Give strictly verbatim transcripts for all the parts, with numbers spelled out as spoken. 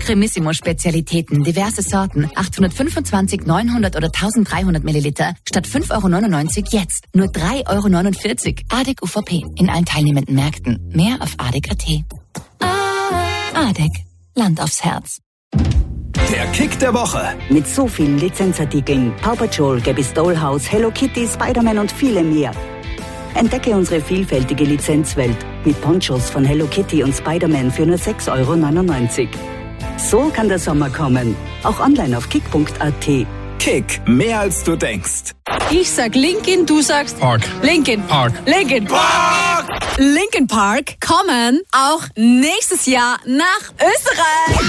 Cremissimo-Spezialitäten, diverse Sorten, achthundertfünfundzwanzig, neunhundert oder dreizehnhundert Milliliter, statt fünf Euro neunundneunzig jetzt nur drei Euro neunundvierzig. ADEC U V P in allen teilnehmenden Märkten. Mehr auf adec punkt at. ADEC. Land aufs Herz. Der Kick der Woche. Mit so vielen Lizenzartikeln, Paw Patrol, Gabby's Dollhouse, Hello Kitty, Spider-Man und viele mehr. Entdecke unsere vielfältige Lizenzwelt mit Ponchos von Hello Kitty und Spider-Man für nur sechs Euro neunundneunzig. So kann der Sommer kommen. Auch online auf kick punkt at. Kick, mehr als du denkst. Ich sag Linkin, du sagst Park. Linkin Park. Linkin Park! Linkin Park kommen auch nächstes Jahr nach Österreich.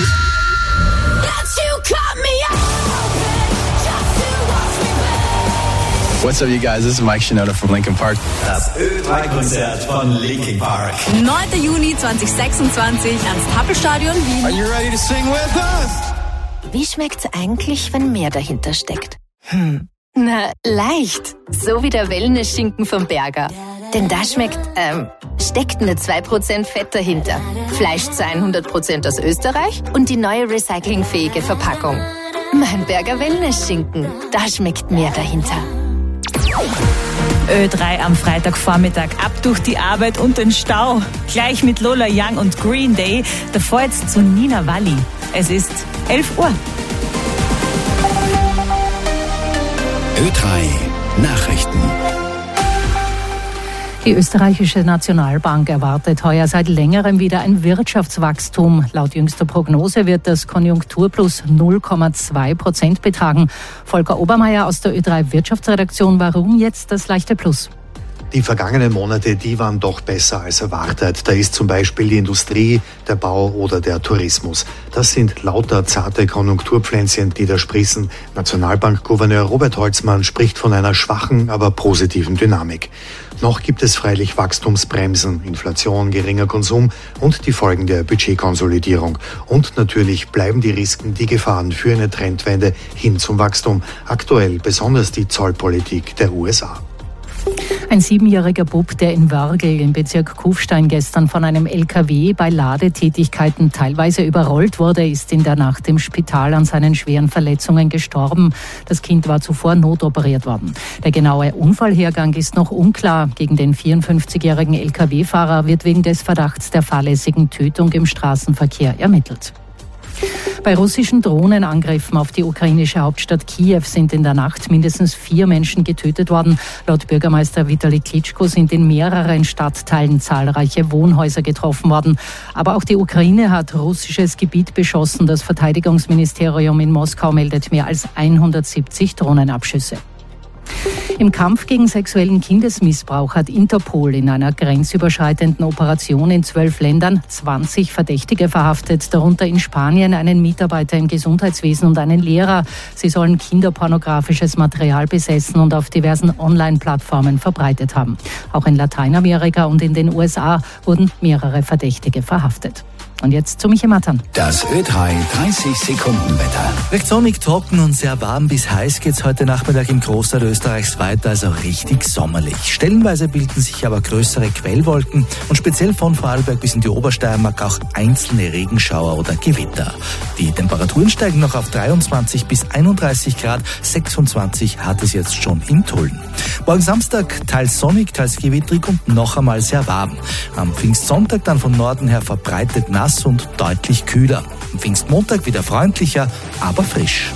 What's up, you guys? This is Mike Shinoda from Linkin Park. Das Ö drei Konzert von Linkin Park. neunter Juni zweitausendsechsundzwanzig ans Tappelstadion Wien. Are you ready to sing with us? Wie schmeckt's eigentlich, wenn mehr dahinter steckt? Hm, na, leicht. So wie der Wellness-Schinken vom Berger. Denn da schmeckt, ähm, steckt nur zwei Prozent Fett dahinter. Fleisch zu hundert Prozent aus Österreich und die neue recyclingfähige Verpackung. Mein Berger Wellness-Schinken, da schmeckt mehr dahinter. Ö drei am Freitagvormittag, ab durch die Arbeit und den Stau. Gleich mit Lola Young und Green Day. Davor jetzt zu Nina Walli. Es ist elf Uhr. Ö drei Nachrichten. Die österreichische Nationalbank erwartet heuer seit längerem wieder ein Wirtschaftswachstum. Laut jüngster Prognose wird das Konjunkturplus null Komma zwei Prozent betragen. Volker Obermeier aus der Ö drei Wirtschaftsredaktion. Warum jetzt das leichte Plus? Die vergangenen Monate, die waren doch besser als erwartet. Da ist zum Beispiel die Industrie, der Bau oder der Tourismus. Das sind lauter zarte Konjunkturpflänzchen, die da sprießen. Nationalbankgouverneur Robert Holzmann spricht von einer schwachen, aber positiven Dynamik. Noch gibt es freilich Wachstumsbremsen, Inflation, geringer Konsum und die Folgen der Budgetkonsolidierung. Und natürlich bleiben die Risiken, die Gefahren für eine Trendwende hin zum Wachstum. Aktuell besonders die Zollpolitik der U S A. Ein siebenjähriger Bub, der in Wörgl im Bezirk Kufstein gestern von einem L K W bei Ladetätigkeiten teilweise überrollt wurde, ist in der Nacht im Spital an seinen schweren Verletzungen gestorben. Das Kind war zuvor notoperiert worden. Der genaue Unfallhergang ist noch unklar. Gegen den vierundfünfzigjährigen L K W-Fahrer wird wegen des Verdachts der fahrlässigen Tötung im Straßenverkehr ermittelt. Bei russischen Drohnenangriffen auf die ukrainische Hauptstadt Kiew sind in der Nacht mindestens vier Menschen getötet worden. Laut Bürgermeister Vitali Klitschko sind in mehreren Stadtteilen zahlreiche Wohnhäuser getroffen worden. Aber auch die Ukraine hat russisches Gebiet beschossen. Das Verteidigungsministerium in Moskau meldet mehr als hundertsiebzig Drohnenabschüsse. Im Kampf gegen sexuellen Kindesmissbrauch hat Interpol in einer grenzüberschreitenden Operation in zwölf Ländern zwanzig Verdächtige verhaftet, darunter in Spanien einen Mitarbeiter im Gesundheitswesen und einen Lehrer. Sie sollen kinderpornografisches Material besessen und auf diversen Online-Plattformen verbreitet haben. Auch in Lateinamerika und in den U S A wurden mehrere Verdächtige verhaftet. Und jetzt zu Michi Mattern. Das Ö drei dreißig Sekunden Wetter. Recht sonnig, trocken und sehr warm bis heiß geht's heute Nachmittag im Großteil Österreichs weiter, also richtig sommerlich. Stellenweise bilden sich aber größere Quellwolken und speziell von Vorarlberg bis in die Obersteiermark auch einzelne Regenschauer oder Gewitter. Die Temperaturen steigen noch auf dreiundzwanzig bis einunddreißig Grad, sechsundzwanzig hat es jetzt schon in Tulln. Morgen Samstag teils sonnig, teils gewittrig und noch einmal sehr warm. Am Pfingstsonntag dann von Norden her verbreitet nass und deutlich kühler. Am Pfingstmontag wieder freundlicher, aber frisch.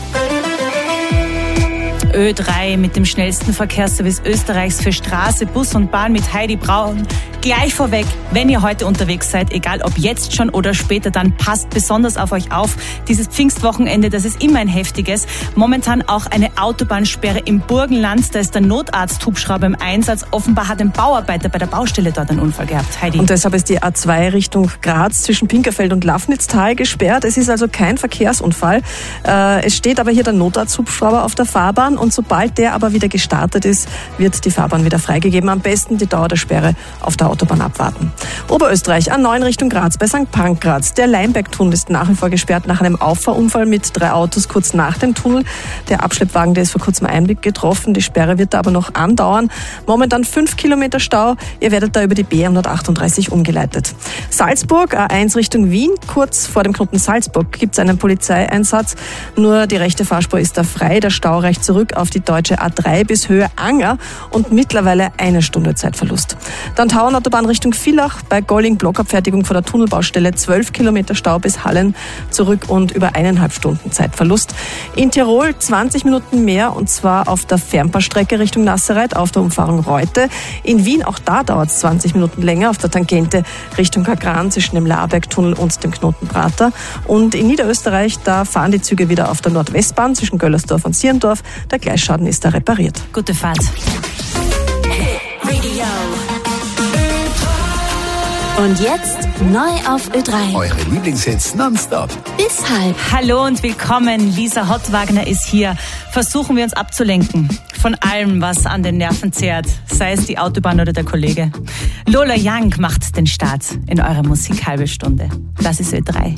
Ö drei mit dem schnellsten Verkehrsservice Österreichs für Straße, Bus und Bahn mit Heidi Braun. Gleich vorweg, wenn ihr heute unterwegs seid, egal ob jetzt schon oder später, dann passt besonders auf euch auf. Dieses Pfingstwochenende, das ist immer ein heftiges. Momentan auch eine Autobahnsperre im Burgenland. Da ist der Notarzthubschrauber im Einsatz. Offenbar hat ein Bauarbeiter bei der Baustelle dort einen Unfall gehabt. Heidi. Und deshalb ist die A zwei Richtung Graz zwischen Pinkerfeld und Lafnitztal gesperrt. Es ist also kein Verkehrsunfall. Es steht aber hier der Notarzthubschrauber auf der Fahrbahn und sobald der aber wieder gestartet ist, wird die Fahrbahn wieder freigegeben. Am besten die Dauer der Sperre auf der Autobahn abwarten. Oberösterreich, A neun Richtung Graz bei Sankt Pankraz. Der Leimberg-Tunnel ist nach wie vor gesperrt nach einem Auffahrunfall mit drei Autos kurz nach dem Tunnel. Der Abschleppwagen, der ist vor kurzem eingetroffen. Die Sperre wird da aber noch andauern. Momentan fünf Kilometer Stau. Ihr werdet da über die B hundertachtunddreißig umgeleitet. Salzburg, A eins Richtung Wien. Kurz vor dem Knoten Salzburg gibt es einen Polizeieinsatz. Nur die rechte Fahrspur ist da frei. Der Stau reicht zurück auf die deutsche A drei bis Höhe Anger und mittlerweile eine Stunde Zeitverlust. Dann Tauernautobahn Richtung Villach. Bei Golling Blockabfertigung vor der Tunnelbaustelle zwölf Kilometer Stau bis Hallen zurück und über eineinhalb Stunden Zeitverlust. In Tirol zwanzig Minuten mehr und zwar auf der Fernpassstrecke Richtung Nassereit auf der Umfahrung Reute. In Wien, auch da dauert es zwanzig Minuten länger auf der Tangente Richtung Kagran zwischen dem Laarbergtunnel und dem Knoten Prater. Und in Niederösterreich, da fahren die Züge wieder auf der Nordwestbahn zwischen Göllersdorf und Sierendorf. Der Gleisschaden ist da repariert. Gute Fahrt. Und jetzt neu auf Ö drei. Eure Lieblingshits nonstop. Bis halb. Hallo und willkommen. Lisa Hottwagner ist hier. Versuchen wir uns abzulenken von allem, was an den Nerven zehrt, sei es die Autobahn oder der Kollege. Lola Young macht den Start in eurer Musikhalbe Stunde. Das ist Ö drei.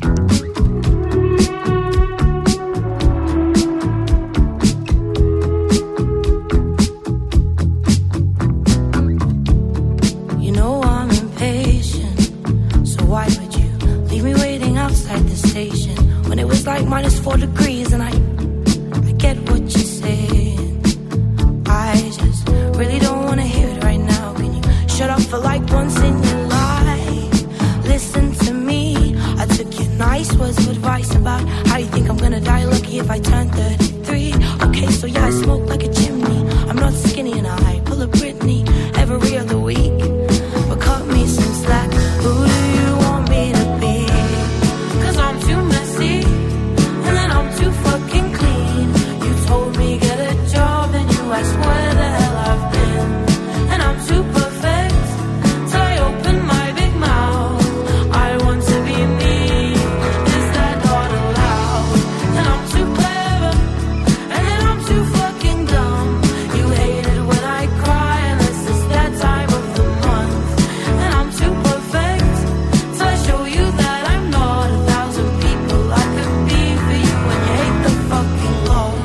Like minus four degrees and I, I get what you're saying. I just really don't want to hear it right now. Can you shut up for like once in your life? Listen to me. I took your nice words of advice about how you think I'm gonna die lucky if I turn thirty-three. Okay, so yeah, I smoke like a chimney. I'm not skinny and I pull a Britney every other week. But cut me some slack. Who do you want me to be? Cause I'm too messy. Too fucking clean. You told me get a job and you asked where the hell I've been. And I'm too perfect till I open my big mouth. I want to be me. Is that not allowed? And I'm too clever and then I'm too fucking dumb. You hate it when I cry unless it's that time of the month. And I'm too perfect till I show you that I'm not a thousand people I could be for you. Fucking law.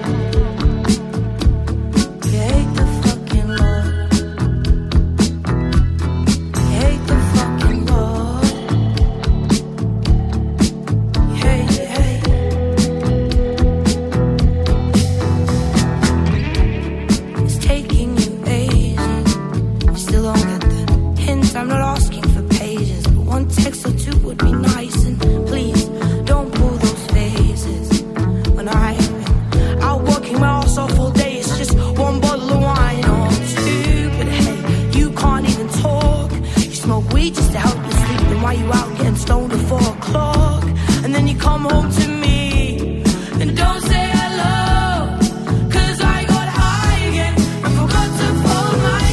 You hate the fucking law. You hate the fucking law. You hate, you hate. It's taking you ages. You still don't get the hint. I'm not asking for pages, but one text or two would be nice. And please don't pull those faces. When I've been out working my ass off all day, it's just one bottle of wine. Oh, I'm stupid, hey, you can't even talk. You smoke weed just to help you sleep, then why you out getting stoned at four o'clock? And then you come home to me and don't say hello, cause I got high again and forgot to fold my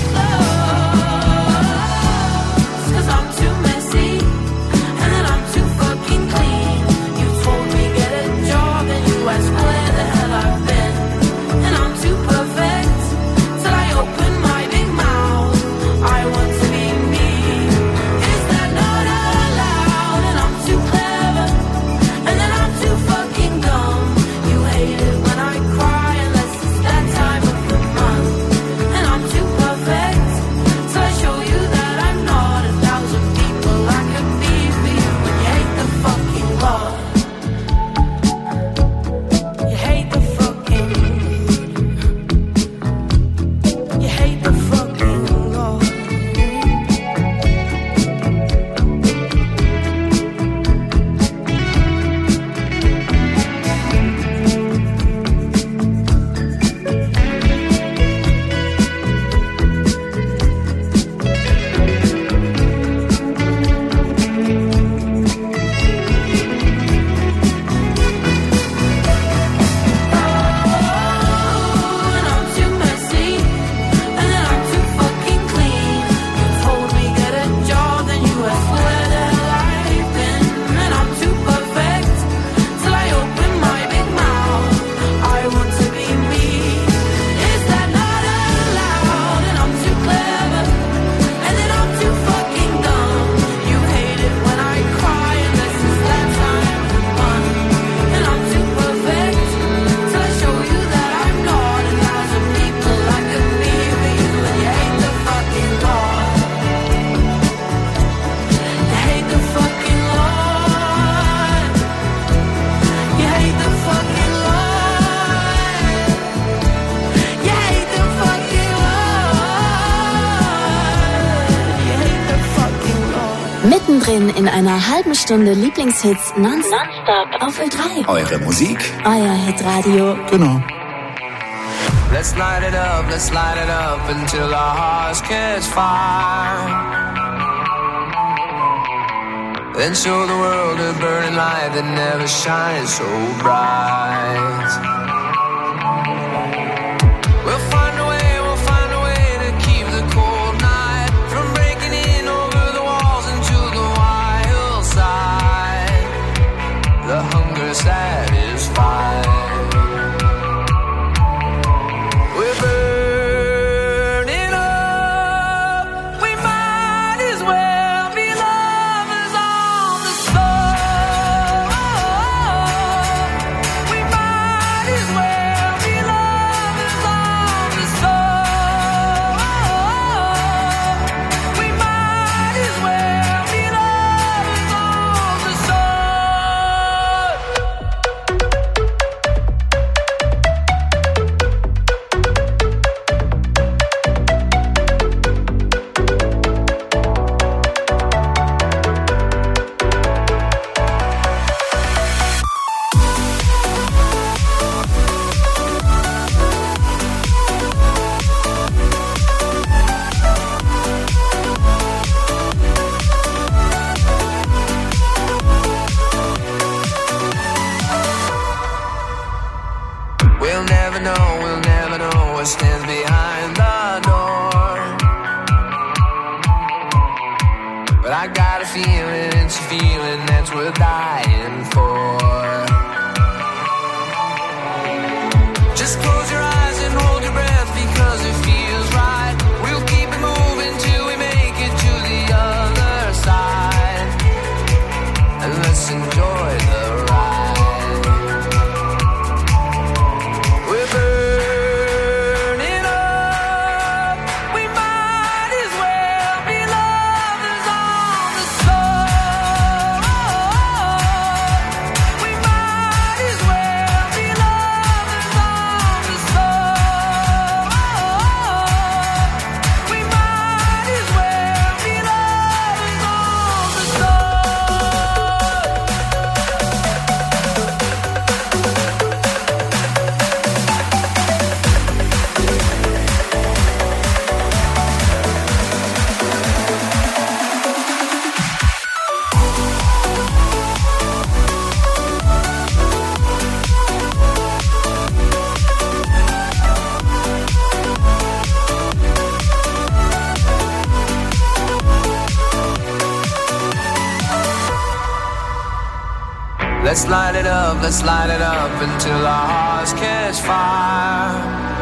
clothes. Cause I'm too messy and then I'm too fucking clean. You told me get a job and you asked where the hell I've been. And I'm too perfect till I open my big mouth. I want to be me. Is that not allowed? And I'm too clever and then I'm too fucking Hörerinnen in einer halben Stunde Lieblingshits nonstop auf Ö drei. Eure Musik. Euer Hitradio. Genau. Let's light it up, let's light it up until our hearts catch fire. Then show the world a burning light that never shines so bright. We'll find a way, we'll find a way to keep the cold night from breaking in over the walls into the wild side. The hunger satisfied. We're burning up. We might as well be lovers on the soul. We might as well be lovers on the soul. We might as well be lovers on the soul. We'll never know, we'll never know what stands behind the door. But I got a feeling, it's a feeling that's worth dying for. Just close your eyes and hold your breath because it feels right. We'll keep it moving till we make it to the other side. And let's enjoy the ride. We're burning up. We might as well be lovers on the soul. We might as well be lovers on the soul. We might as well be lovers on the soul. Let's light it up, let's light it up until our hearts catch fire.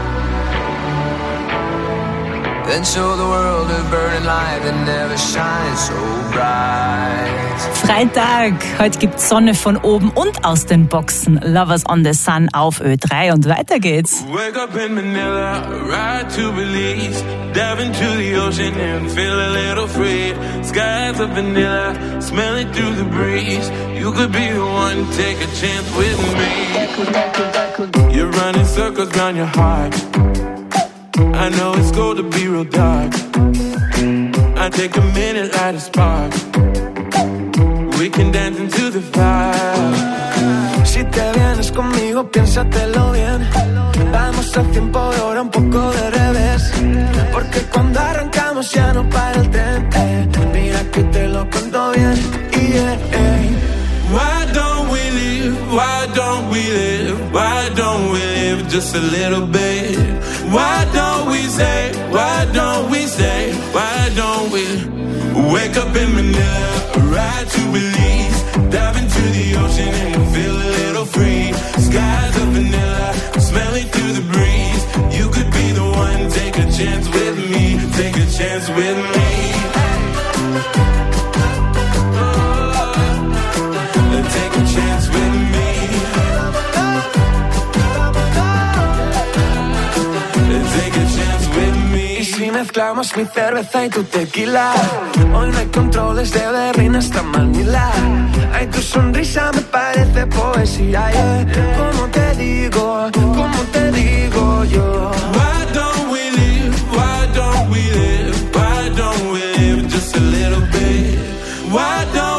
Then show the world a burning light that never shines so bright. Freitag, heute gibt's Sonne von oben und aus den Boxen. Lovers on the Sun auf Ö drei und weiter geht's. Wake up in Manila, ride to Belize, dive into the ocean and feel a little free. Skies of vanilla, smell it through the breeze. You could be the one, take a chance with me. You're running circles round your heart. I know it's going to be real dark. I take a minute, light a spark. We can dance into the fire. Si te vienes conmigo, piénsatelo bien. Vamos al tiempo de ahora un poco de revés. Porque cuando arrancamos ya no para el tren. Eh. Mira que te lo cuento bien. Yeah, eh. Why don't we live? Why don't we live? Why don't we live just a little bit? Why don't we say? Why don't we say? Why don't we wake up in Manila, ride to Belize, dive into the ocean and feel a little free. Skies of vanilla, smell it through the breeze. You could be the one, take a chance with me, take a chance with me. Take a chance with me. Take a chance with me. Y si mezclamos mi cerveza y tu tequila, hoy no hay controles de Berlín hasta Manila. Ay, tu sonrisa me parece poesía, yeah. ¿Cómo te digo? ¿Cómo te digo yo? Why don't we live? Why don't we live? Why don't we live just a little bit? Why don't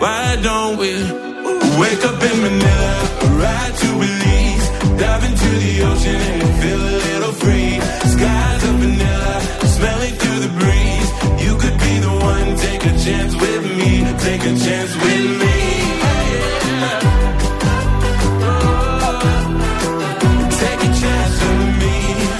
Why don't we wake up in Manila, ride to Belize, dive into the ocean and feel a little free. Skies of vanilla, smelling through the breeze. You could be the one, take a chance with me, take a chance with me. Take a chance with me.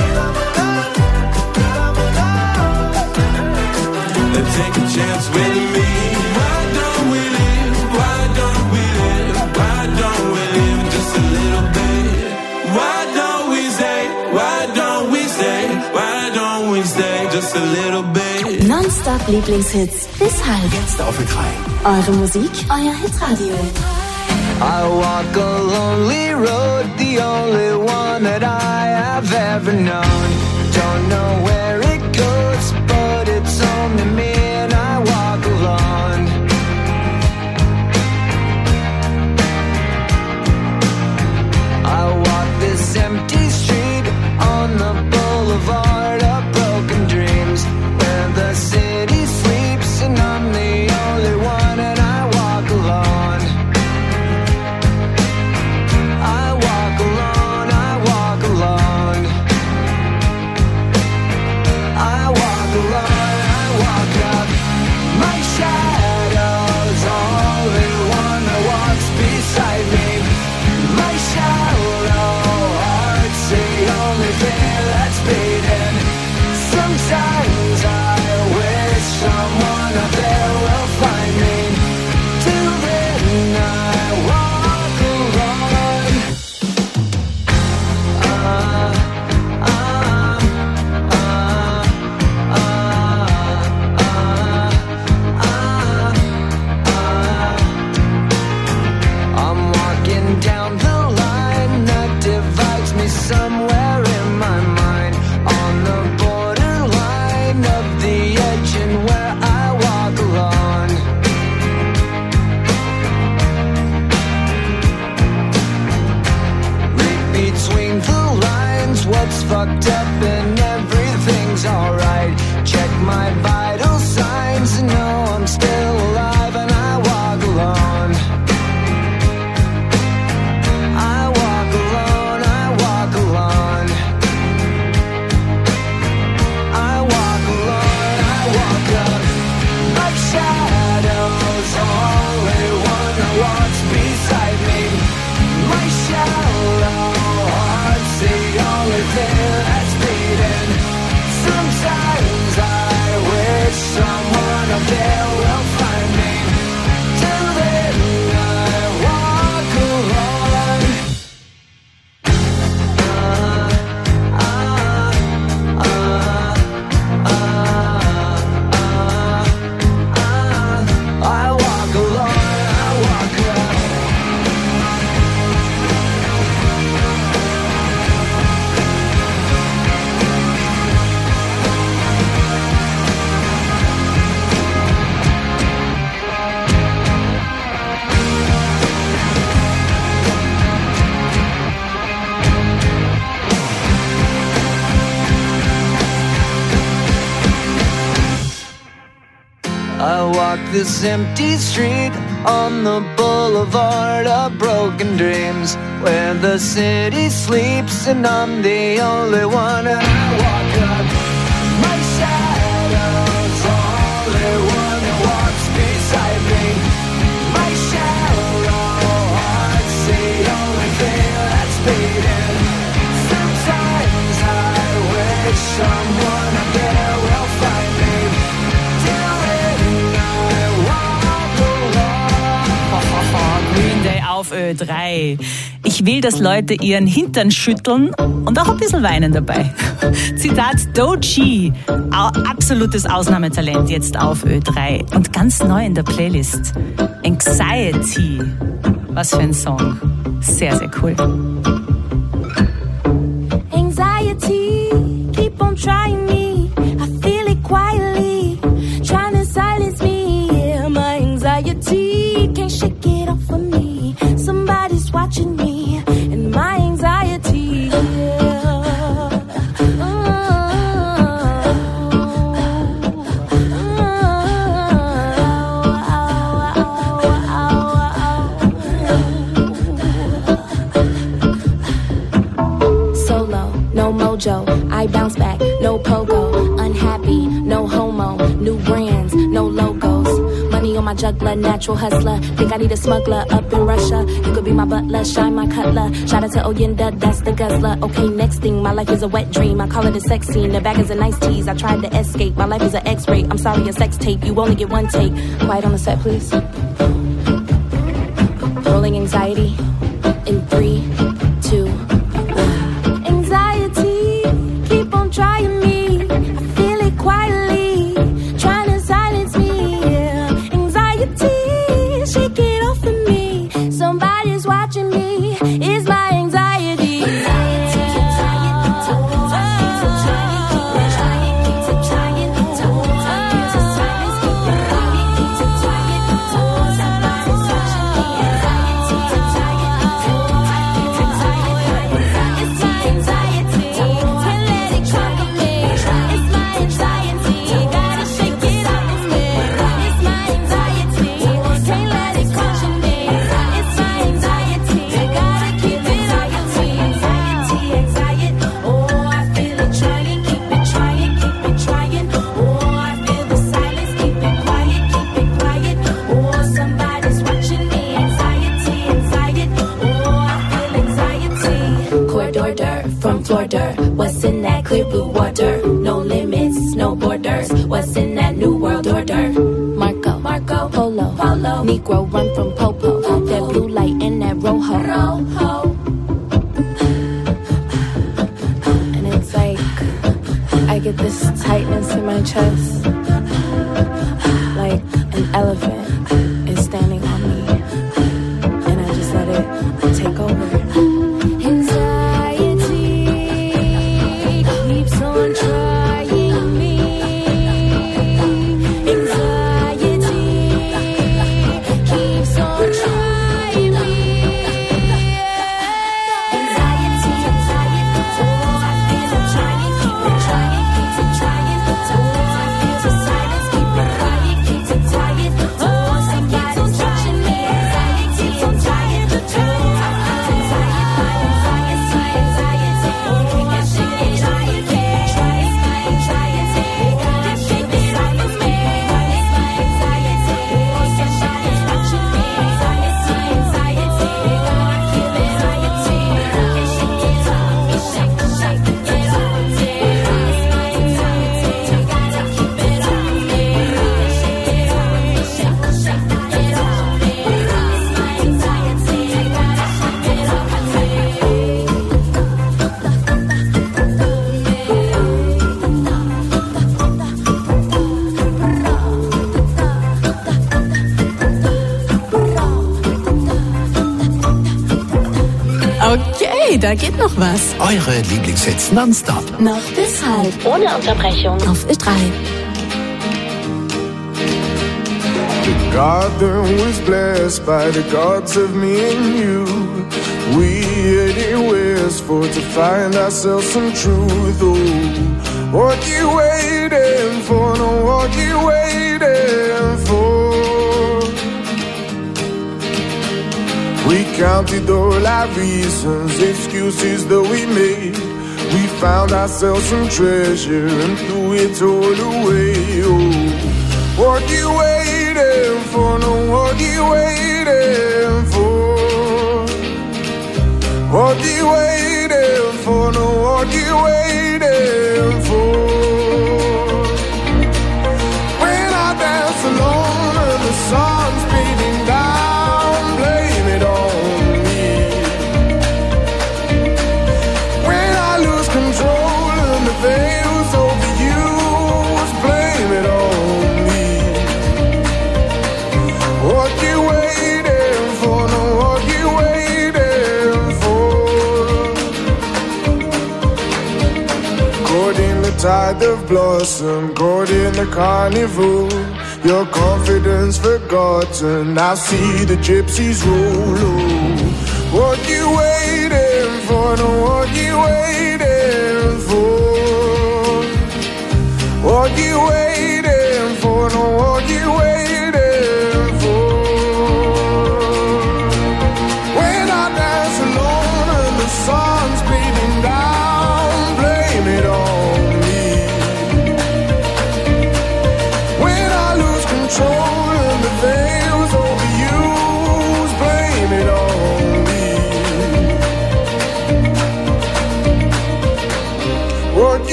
Take a chance with me. Why don't we live? Why don't we live? Why don't we live just a little bit? Why don't we stay? Why don't we stay? Why don't we stay just a little bit? Non-Stop Lieblingshits bis halb. Jetzt auf Ö drei. Eure Musik, euer Hitradio. I walk a lonely road, the only one that I have ever known. Don't know where it goes, but it's only me and I walk alone. I walk this empty street on the boulevard of broken dreams, where the city sleeps and I'm the only one and I walk alone. I walk alone, I walk alone. I walk alone, I walk up. My shadow's only one that walks beside me. My shallow heart's the only thing that's beating. Sometimes I wish someone out there will find me. Till then I walk alone. Uh, uh, uh, I'm walking down the line that divides me somewhere in my mind, on the borderline of the edge and where I walk alone. Read between the lines what's fucked up and everything's alright. Check my vital signs and know I'm still alive and I walk alone. I walk alone, I walk alone. I walk alone, I walk up. My shadow's only one that walks beside me. My shallow heart's the only thing that's beating. Sometimes I wish someone up there will find me. Till then I walk alone. Uh, uh, uh, uh, uh, I walk alone, I walk up. I walk this empty street on the boulevard of broken dreams, where the city sleeps and I'm the only one and I walk up. My shadow's only one that walks beside me. My shallow heart's the only thing that's beating. Sometimes I wish someone up there will find me. Till then I walk alone. Green Day auf Ö drei. Ich will, dass Leute ihren Hintern schütteln und auch ein bisschen weinen dabei. Zitat Doechii, absolutes Ausnahmetalent jetzt auf Ö drei und ganz neu in der Playlist. Anxiety, was für ein Song. Sehr, sehr cool. Anxiety, keep on trying me. I feel it quietly, trying to silence me. Yeah, my anxiety can't shake it off of me. Somebody's watching me, and my anxiety. Yeah. Oh, oh, oh, oh, oh, oh. juggler, natural hustler. Think I need a smuggler up in Russia. You could be my butler, shine my cutler. Shout out to Oyenda, that's the guzzler. Okay, next thing, my life is a wet dream. I call it a sex scene. The bag is a nice tease. I tried to escape. My life is an X-ray. I'm sorry, a sex tape. You only get one take. Quiet on the set, please. Rolling anxiety in three, two. Anxiety, keep on trying me. I feel it quietly, trying to silence me. Yeah. Anxiety, shake it off of me. Somebody's watching me. It's my anxiety. Anxiety, keep trying, keep trying, keep trying, keep trying, keep trying. To silence, keep it quiet, keep trying. Somebody's watching me. Anxiety, keep trying, keep trying, keep trying. It's my anxiety, can't let it conquer me. It's my anxiety, gotta shake it off of me. It's my anxiety, can't let it conquer me. It's my anxiety, gotta keep it on your team. Anxiety, anxiety, oh I feel it trying, keep it trying, keep it trying. Oh I feel the silence, keep it quiet, keep it quiet. Oh somebody's watching me. Anxiety, anxiety, oh I feel anxiety. Corridor dirt from Florida. What's in that clear blue water? No limits, no borders. What's in that new world order? Marco, Marco, Polo, Polo. Negro run from Popo. That blue light in that rojo. Rojo. And it's like I get this tightness in my chest, like an elephant is standing on me, and I just let it take over. Anxiety keeps on trying me. Anxiety keeps on trying me. Anxiety, anxiety, oh I feel it trying, keep it trying, keep it trying. Oh I feel the silence, keep it quiet, keep it quiet. Oh somebody's watching me. Anxiety keeps on trying to tell. Okay, da geht noch was. Eure Lieblingshits nonstop. Noch bis halb. Ohne Unterbrechung. Auf Ö drei. The garden was blessed by the gods of me and you. We headed westward to find ourselves some truth. Oh, what you waiting for? No, what you waiting for? We counted all our reasons, excuses that we made. We found ourselves some treasure and threw it all away. Oh, what you waiting for? No, what you waiting for? What you waiting for? No, what you waiting for? When I dance alone and the sun's beating down, blame it on me. When I lose control and the veil's overused, blame it on me. What you waiting for? No, what you waiting for? Caught in the tide of blossom, caught in the carnival. Your confidence forgotten, I see the gypsies roll. Oh, what you waiting for? No, what you waiting for? What you waiting for? No, what you waiting for? When I dance alone and the sun's beating down, blame it on me. When I lose control and the veil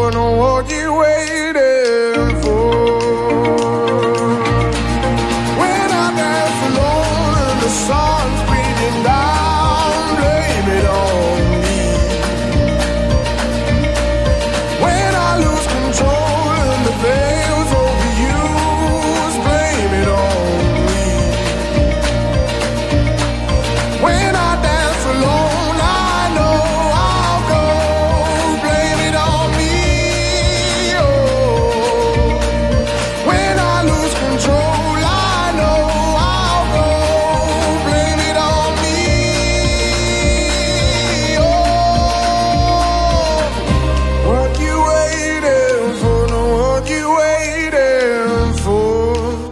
wonder what you waiting for. When I dance alone and the sun's beating down, blame it on me. When I lose control and the veil's overused, blame it on me. When I dance alone, I know I'll go, blame it on me. Oh, when I lose control, I know I'll go, blame it on me. Oh, what you waiting for? No, what you waiting for?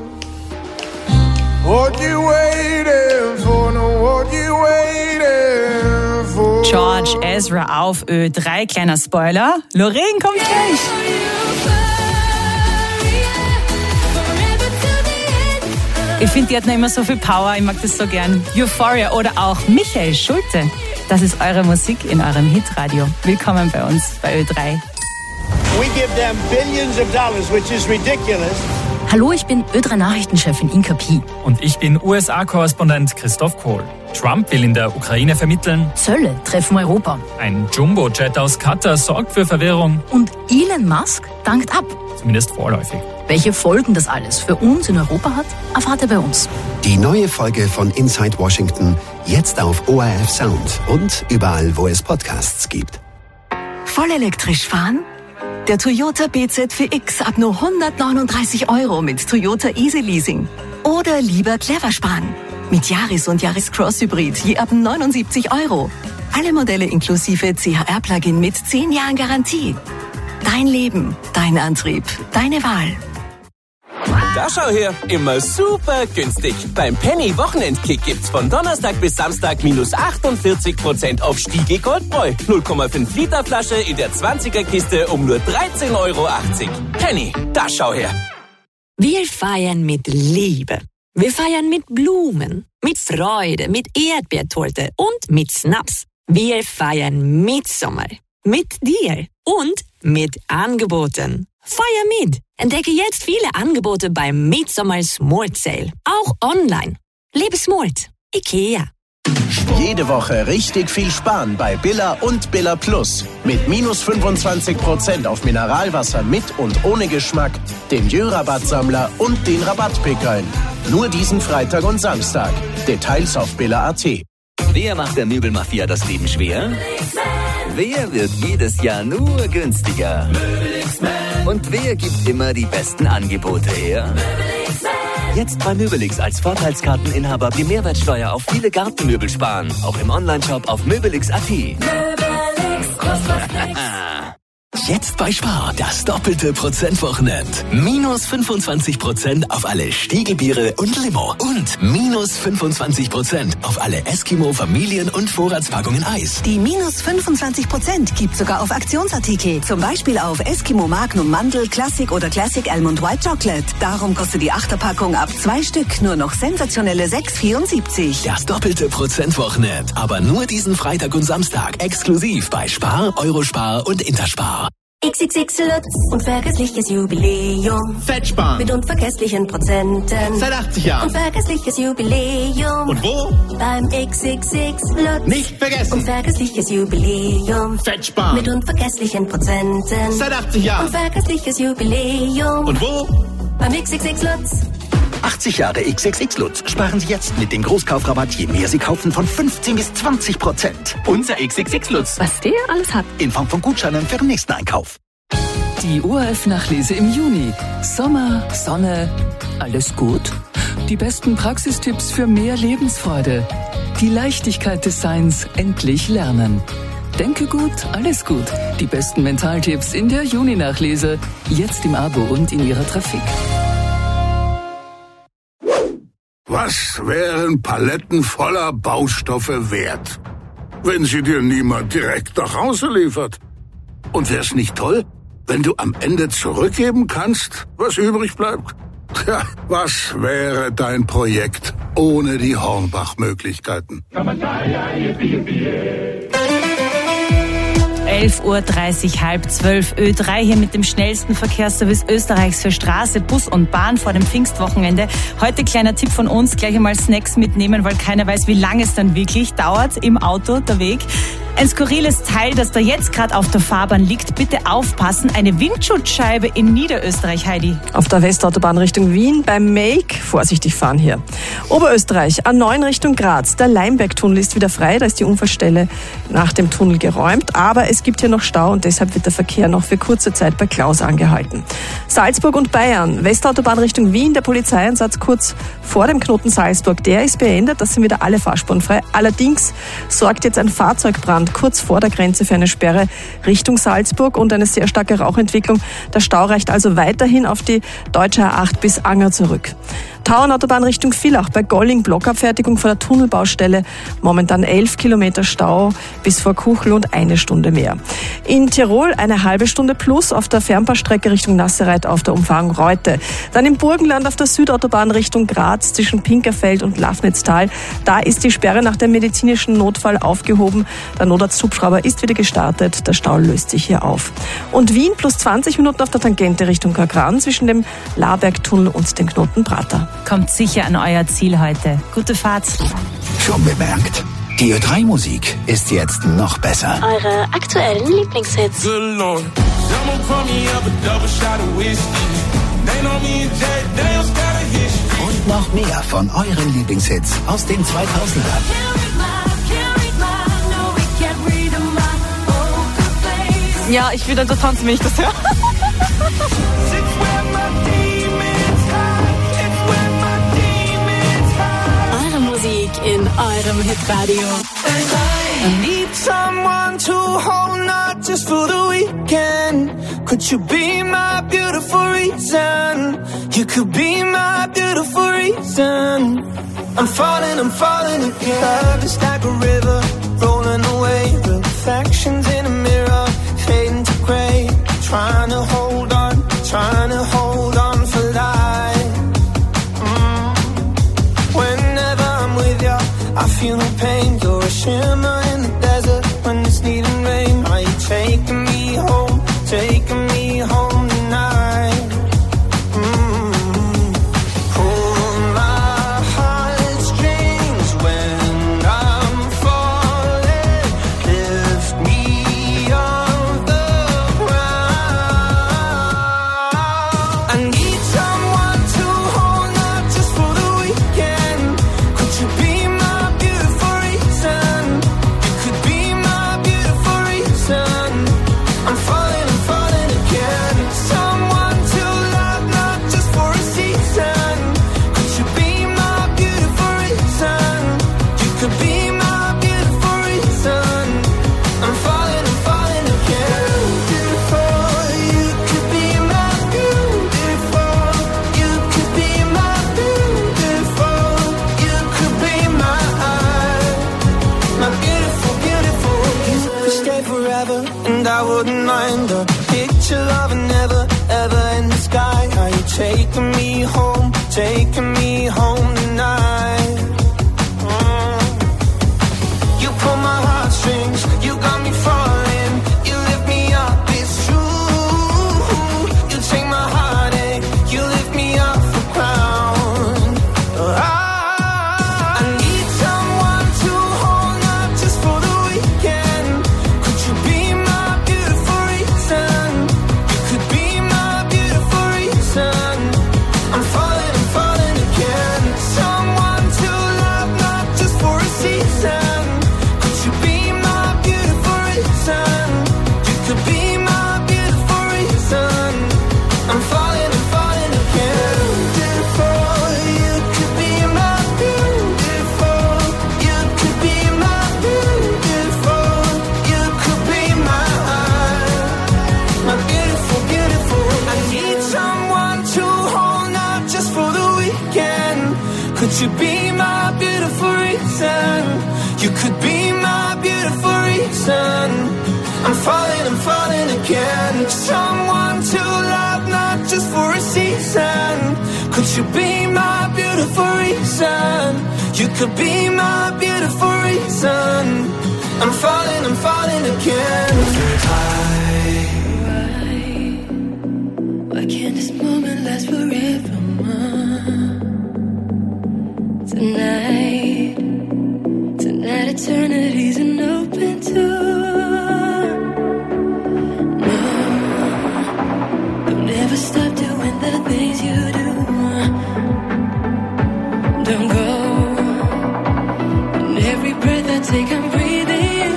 What you waiting for? No, what you waiting for? George Ezra auf Ö drei. Kleiner Spoiler. Lorraine kommt gleich. Ich finde, die hat noch immer so viel Power. Ich mag das so gern. Euphoria oder auch Michael Schulte. Das ist eure Musik in eurem Hitradio. Willkommen bei uns bei Ö drei. We give them billions of dollars, which is ridiculous. Hallo, ich bin Ö drei Nachrichtenchefin Inka Pi. Und ich bin U S A-Korrespondent Christoph Kohl. Trump will in der Ukraine vermitteln. Zölle treffen Europa. Ein Jumbo-Jet aus Katar sorgt für Verwirrung. Und Elon Musk dankt ab. Zumindest vorläufig. Welche Folgen das alles für uns in Europa hat, erfahrt ihr bei uns. Die neue Folge von Inside Washington jetzt auf O R F Sound und überall, wo es Podcasts gibt. Voll elektrisch fahren? Der Toyota B Z vier X ab nur hundertneununddreißig Euro mit Toyota Easy Leasing. Oder lieber clever sparen. Mit Yaris und Yaris Cross Hybrid je ab neunundsiebzig Euro. Alle Modelle inklusive C H R-Plugin mit zehn Jahren Garantie. Dein Leben, dein Antrieb, deine Wahl. Da schau her, immer super günstig. Beim Penny Wochenendkick gibt's von Donnerstag bis Samstag minus achtundvierzig Prozent auf Stiegel Goldbräu. null Komma fünf Liter Flasche in der zwanziger Kiste um nur dreizehn Euro achtzig. Penny, da schau her. Wir feiern mit Liebe. Wir feiern mit Blumen, mit Freude, mit Erdbeertorte und mit Snaps. Wir feiern Mitsommer. Mit dir und mit Angeboten. Feier mit! Entdecke jetzt viele Angebote beim Midsommer Smart Sale. Auch online. Lebe smart. IKEA. Jede Woche richtig viel sparen bei Billa und Billa Plus. Mit minus fünfundzwanzig Prozent auf Mineralwasser mit und ohne Geschmack, dem Jö-Rabattsammler und den Rabattpickeln. Nur diesen Freitag und Samstag. Details auf billa punkt at. Wer macht der Möbelmafia das Leben schwer? Wer wird jedes Jahr nur günstiger? Und wer gibt immer die besten Angebote her? Jetzt bei Möbelix als Vorteilskarteninhaber die Mehrwertsteuer auf viele Gartenmöbel sparen. Auch im Onlineshop auf möbelix punkt at. Jetzt bei Spar das doppelte Prozentwochenend. Minus fünfundzwanzig Prozent auf alle Stiegelbiere und Limo. Und minus fünfundzwanzig Prozent auf alle Eskimo Familien- und Vorratspackungen Eis. Die minus fünfundzwanzig Prozent gibt sogar auf Aktionsartikel. Zum Beispiel auf Eskimo Magnum Mandel, Classic oder Classic Almond White Chocolate. Darum kostet die Achterpackung ab zwei Stück nur noch sensationelle sechs Euro vierundsiebzig. Das doppelte Prozentwochenend. Aber nur diesen Freitag und Samstag. Exklusiv bei Spar, Eurospar und Interspar. X X X Lutz, unvergessliches Jubiläum. Fettsparen. Mit unvergesslichen Prozenten. Seit achtzig Jahren. Unvergessliches Jubiläum. Und wo? Beim X X X Lutz. Nicht vergessen. Unvergessliches Jubiläum. Fettsparen. Mit unvergesslichen Prozenten. Seit achtzig Jahren. Unvergessliches Jubiläum. Und wo? Beim X X X Lutz. achtzig Jahre X X X Lutz. Sparen Sie jetzt mit dem Großkaufrabatt, je mehr Sie kaufen, von fünfzehn bis zwanzig Prozent. Unser X X X Lutz. Was der alles hat. In Form von Gutscheinen für den nächsten Einkauf. Die O R F-Nachlese im Juni. Sommer, Sonne, alles gut? Die besten Praxistipps für mehr Lebensfreude. Die Leichtigkeit des Seins endlich lernen. Denke gut, alles gut. Die besten Mentaltipps in der Juni-Nachlese. Jetzt im Abo und in Ihrer Trafik. Was wären Paletten voller Baustoffe wert, wenn sie dir niemand direkt nach Hause liefert? Und wär's nicht toll, wenn du am Ende zurückgeben kannst, was übrig bleibt? Tja, was wäre dein Projekt ohne die elf Uhr dreißig, halb zwölf. Ö drei hier mit dem schnellsten Verkehrsservice Österreichs für Straße, Bus und Bahn vor dem Pfingstwochenende. Heute kleiner Tipp von uns, gleich einmal Snacks mitnehmen, weil keiner weiß, wie lange es dann wirklich dauert im Auto, der Weg. Ein skurriles Teil, das da jetzt gerade auf der Fahrbahn liegt. Bitte aufpassen, eine Windschutzscheibe in Niederösterreich, Heidi. Auf der Westautobahn Richtung Wien beim Make. Vorsichtig fahren hier. Oberösterreich, A neun Richtung Graz. Der Leimbergtunnel ist wieder frei. Da ist die Unfallstelle nach dem Tunnel geräumt. Aber es gibt hier noch Stau und deshalb wird der Verkehr noch für kurze Zeit bei Klaus angehalten. Salzburg und Bayern. Westautobahn Richtung Wien. Der Polizeieinsatz kurz vor dem Knoten Salzburg. Der ist beendet. Das sind wieder alle Fahrspuren frei. Allerdings sorgt jetzt ein Fahrzeugbrand kurz vor der Grenze für eine Sperre Richtung Salzburg und eine sehr starke Rauchentwicklung. Der Stau reicht also weiterhin auf die deutsche A acht bis Anger zurück. Tauernautobahn Richtung Villach bei Golling, Blockabfertigung vor der Tunnelbaustelle. Momentan elf Kilometer Stau bis vor Kuchl und eine Stunde mehr. In Tirol eine halbe Stunde plus auf der Fernbahnstrecke Richtung Nassereit auf der Umfahrung Reute. Dann im Burgenland auf der Südautobahn Richtung Graz zwischen Pinkerfeld und Lafnitztal. Da ist die Sperre nach dem medizinischen Notfall aufgehoben. Der Notarzthubschrauber ist wieder gestartet. Der Stau löst sich hier auf. Und Wien plus zwanzig Minuten auf der Tangente Richtung Kagran zwischen dem Labergtunnel und dem Knoten Prater. Kommt sicher an euer Ziel heute. Gute Fahrt. Schon bemerkt, die Ö drei Musik ist jetzt noch besser. Eure aktuellen Lieblingshits. Und noch mehr von euren Lieblingshits aus den zweitausendern. Ja, ich will da tanzen, wenn ich das höre. Eure Musik in eurem Hitradio. I need someone to hold, not just for the weekend. Could you be my beautiful reason? You could be my beautiful reason. I'm falling, I'm falling again. Love is like a river, rolling away. Reflections in a mirror, fading to grey. Trying to hold on, trying to hold on for life. Mm. Whenever I'm with you, I feel no pain. You're a shimmer in the desert when it's needing rain. Are you taking me home, taking me home tonight? Mm. Pull my heartstrings when I'm falling. Lift me off the ground. I need someone to hold, not just for the weekend. Could you be my beautiful reason? You could be my beautiful reason. I'm falling, I'm falling again. Someone to love, not just for a season. Could you be my beautiful reason? You could be my beautiful reason. I'm falling, I'm falling again. Beautiful, you could be my beautiful. You could be my beautiful. You could be my, my beautiful, beautiful. You could stay forever, and I wouldn't mind a picture of a never, ever in the sky. Are you taking me home, taking me home tonight? Mm. You pull my heartstrings, you got me falling. You lift me up, it's true. You take my heartache, you lift me off the ground. I, I need someone to hold, not just for the weekend. Could you be my beautiful reason? You could be my beautiful reason. I'm falling, I'm falling again. Someone to love, not just for a season. Could you be my beautiful reason? You could be my beautiful reason. I'm falling, I'm falling again. Beautiful, you could be my beautiful. You could be my beautiful. You could be my, my beautiful, beautiful. I need someone to hold, not just for the weekend. Could you be my beautiful reason? You could be my beautiful reason. I'm falling, I'm falling again. Someone to love, not just for a season. Could you be my beautiful reason? You could be my beautiful reason. I'm falling, I'm falling again. Why, why can't this moment last forever, ma? Tonight, tonight eternity's an open door. No, don't ever stop doing the things you do. Don't go. And every breath I take, I'm breathing you.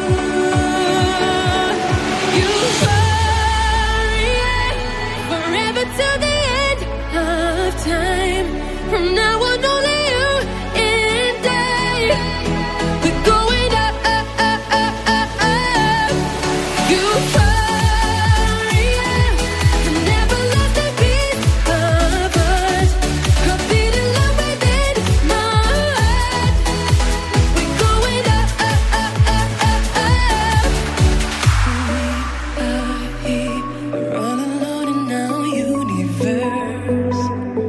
You worry, forever till the end of time. From now on, only you and I. We're going up, up, up, up, up, up. You worry, I never lost a piece of us. A beating love within my heart. We're going up, up, up, up, up, up. We are here, we're all alone in our universe.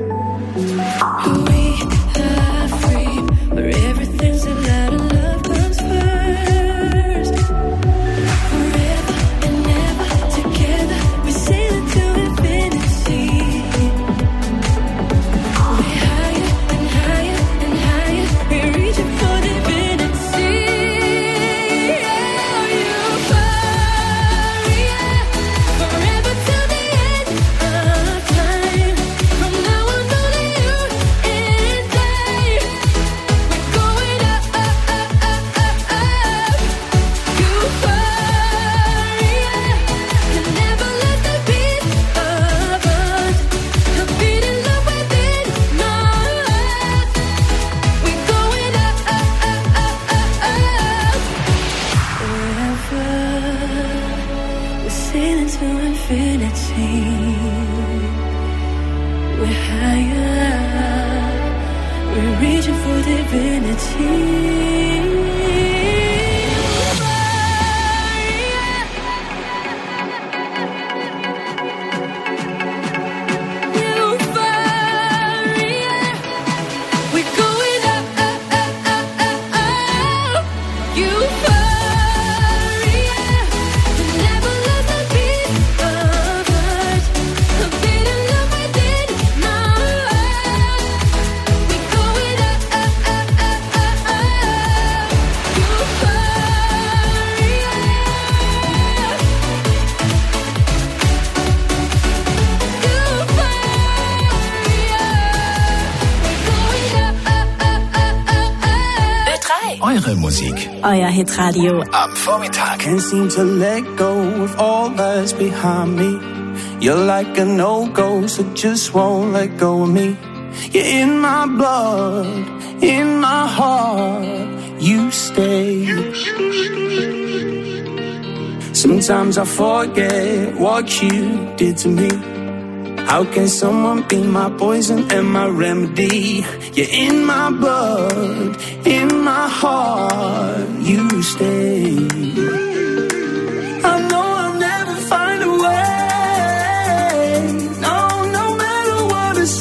We are free, where everything's allowed and love comes first. Forever and ever together, we sail into infinity. We're higher and higher and higher, we're reaching for divinity. Oh, you worry, forever till the end of time. From now on, only you and I. We're going up, up, up, up, up, up. You worry, you never let the beat of us. A beating love within my heart. We're going up, up, up, up, up, up. Forever, we're sailing to infinity. We're higher, we're reaching for divinity. You worry, we're going up, up, up, up, up, up. You worry, you never lost a piece of us. A beating love within my heart. We're going up, up, up, up, up, up. You worry, you Ö drei. Eure Musik. Euer Hitradio. Am Vormittag. Can't seem to let go of all that's behind me. You're like a no-go, so just won't let go of me. You're in my blood, in my heart, you stay. Sometimes I forget what you did to me. How can someone be my poison and my remedy? You're in my blood, in my heart, you stay. I know I'll never find a way. No, no matter what I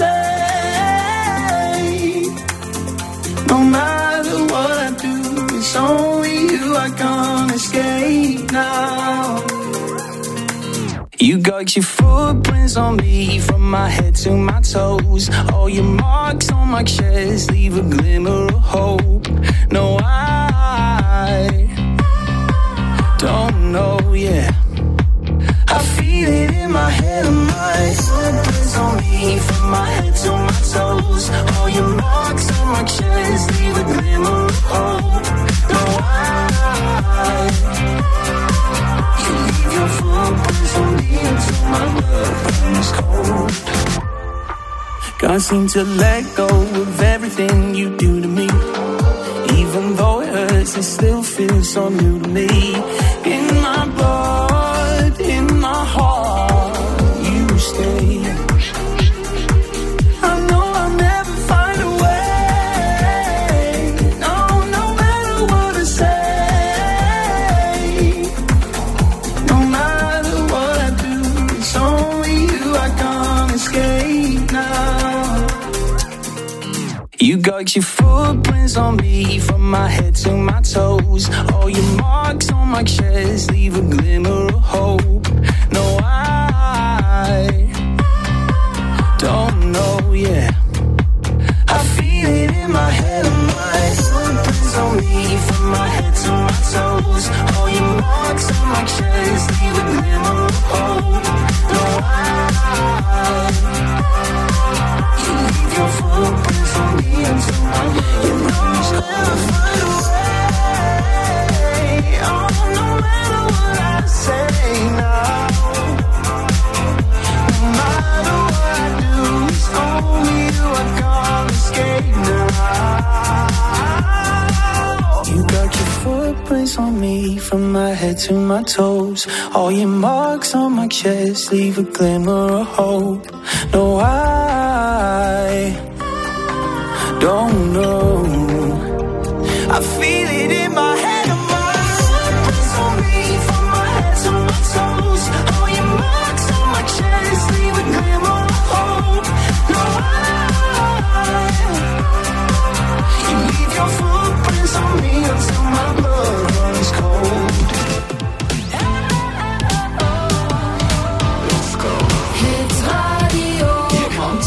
say. No matter what I do, it's only you I can't escape now. You got your footprints on me from my head to my toes. All your marks on my chest leave a glimmer of hope. No, I don't know, yeah. I feel it in my head and my footprints on me from my head to my toes. All your marks on my chest leave a glimmer of hope. No, I you leave your footprints on me until my blood runs cold. Can't seem to let go of everything you do to me. Even though it hurts, it still feels so new to me. In my blood, in my heart, you stay. I know I'll never find a way. No, no matter what I say. No matter what I do, it's only you I can't escape now. You got your footprints footprints on me from my head to my toes. All your marks on my chest leave a glimmer of hope. No, I don't know, yeah. I feel it in my head and my footprints on me from my head to my toes. All your marks on my chest leave a glimmer of hope. No, I, you leave your footprints on me until my, you know I'll never find a way. Oh, no matter what I say now, no matter what I do, it's only you I can't escape now. You got your footprints on me from my head to my toes. All your marks on my chest leave a glimmer of hope. No, I don't know. I feel it in my head and my footprints on me from my head to my toes. All your marks on my chest leave a glimmer of hope. No, I, you leave your footprints on me until my blood runs cold. Let's go. Hits Radio. Hier kommt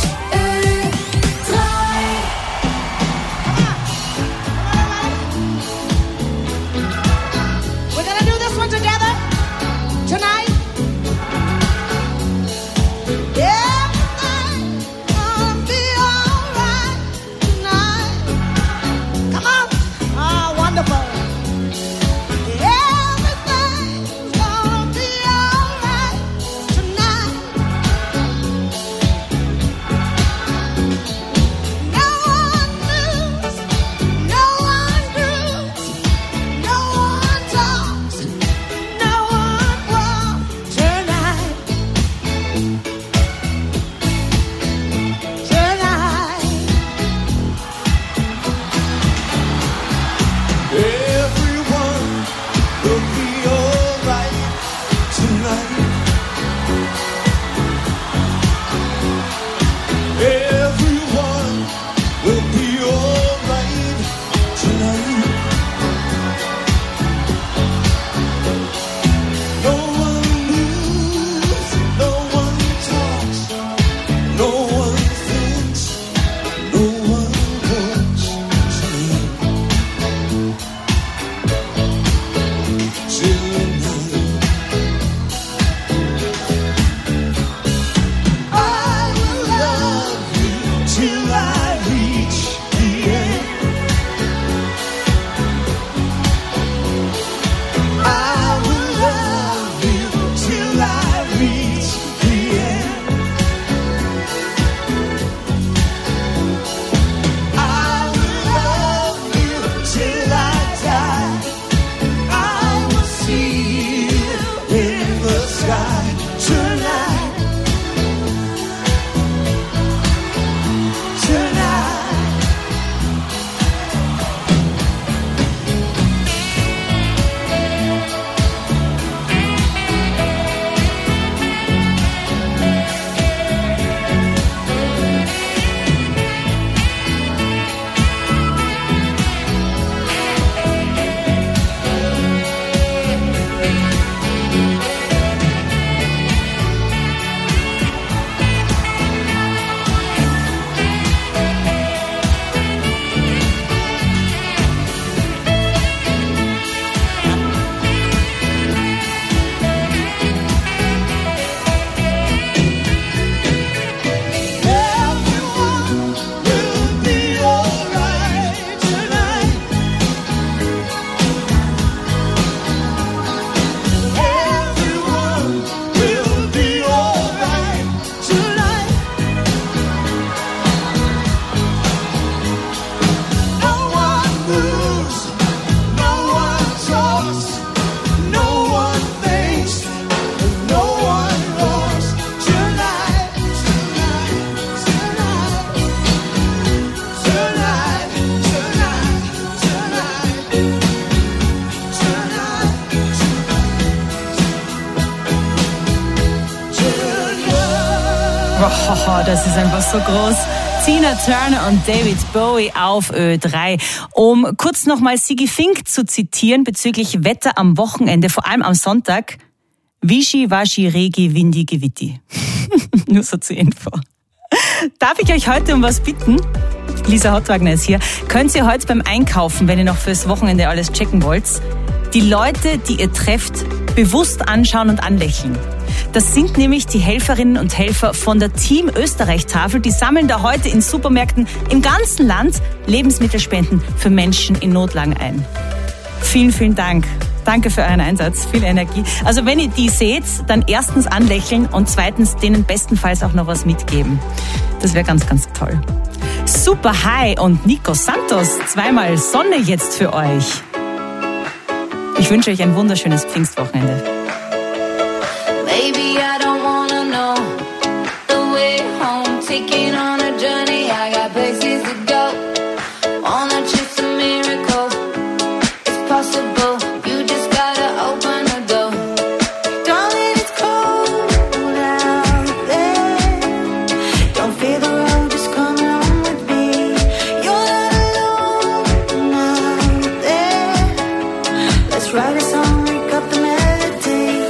Ö drei. Oh, das ist einfach so groß. Tina Turner und David Bowie auf Ö drei. Um kurz nochmal Sigi Fink zu zitieren bezüglich Wetter am Wochenende, vor allem am Sonntag. Wischi, waschi, regi, windi, gewitti. Nur so zur Info. Darf ich euch heute um was bitten? Lisa Hottwagner ist hier. Könnt ihr heute beim Einkaufen, wenn ihr noch fürs Wochenende alles checken wollt, die Leute, die ihr trefft, bewusst anschauen und anlächeln. Das sind nämlich die Helferinnen und Helfer von der Team Österreich-Tafel. Die sammeln da heute in Supermärkten im ganzen Land Lebensmittelspenden für Menschen in Notlagen ein. Vielen, vielen Dank. Danke für euren Einsatz, viel Energie. Also wenn ihr die seht, dann erstens anlächeln und zweitens denen bestenfalls auch noch was mitgeben. Das wäre ganz, ganz toll. Super High und Nico Santos, zweimal Sonne jetzt für euch. Ich wünsche euch ein wunderschönes Pfingstwochenende. Baby, I don't wanna know the way home. Taking on a journey, I got places to go. Wanna chase a miracle, it's possible. You just gotta open the door. Darling, it's cold out there. Don't fear the road, just come along with me. You're not alone out there. Let's write a song, wake up the melody.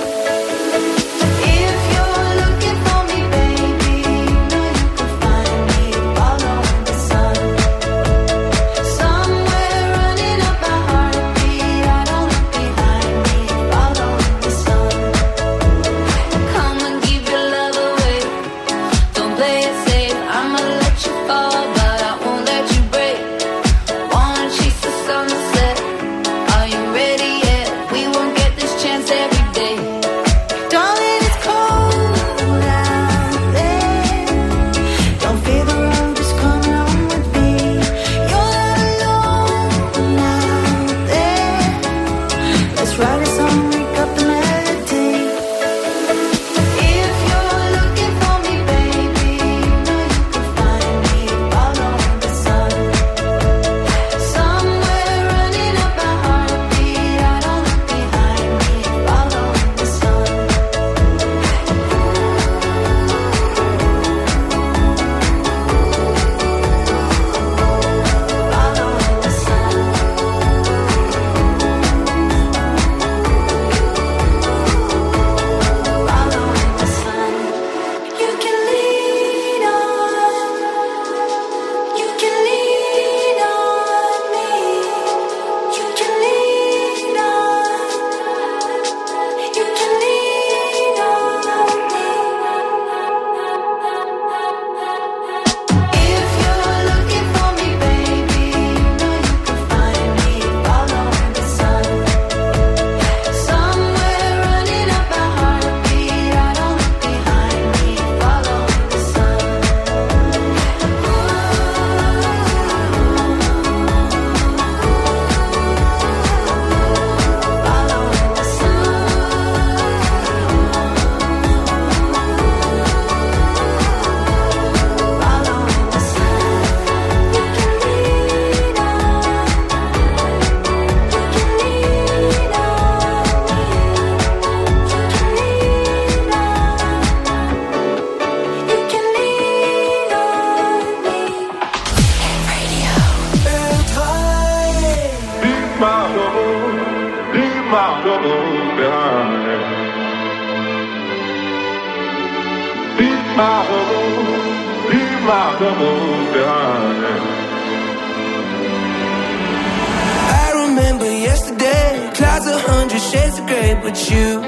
I remember yesterday, clouds a hundred shades of grey, but you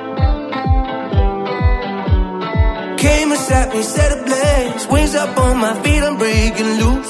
came and sat me, set ablaze, wings up on my feet, I'm breaking loose.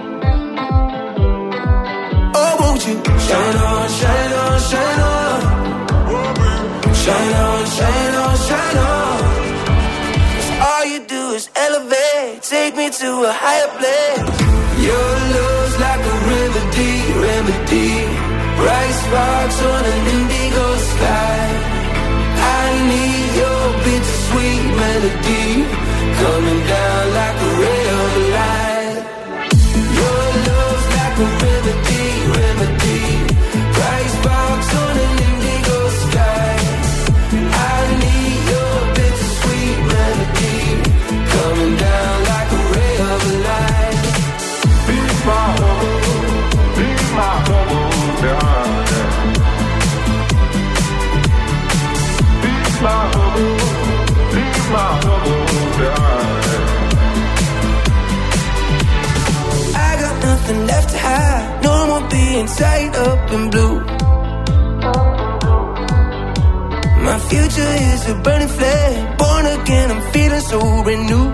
Oh, won't you shine on, shine on, shine on, shine on, shine on, shine on. 'Cause all you do is elevate, take me to a higher place. Your love's like a remedy, remedy. Bright sparks on an indigo sky. I need your bittersweet melody, coming down like a ray of light. Your love's like a remedy, remedy. Bright sparks on an indigo sky. I need your bittersweet melody, coming me tied up in blue. My future is a burning flame. Born again, I'm feeling so renewed.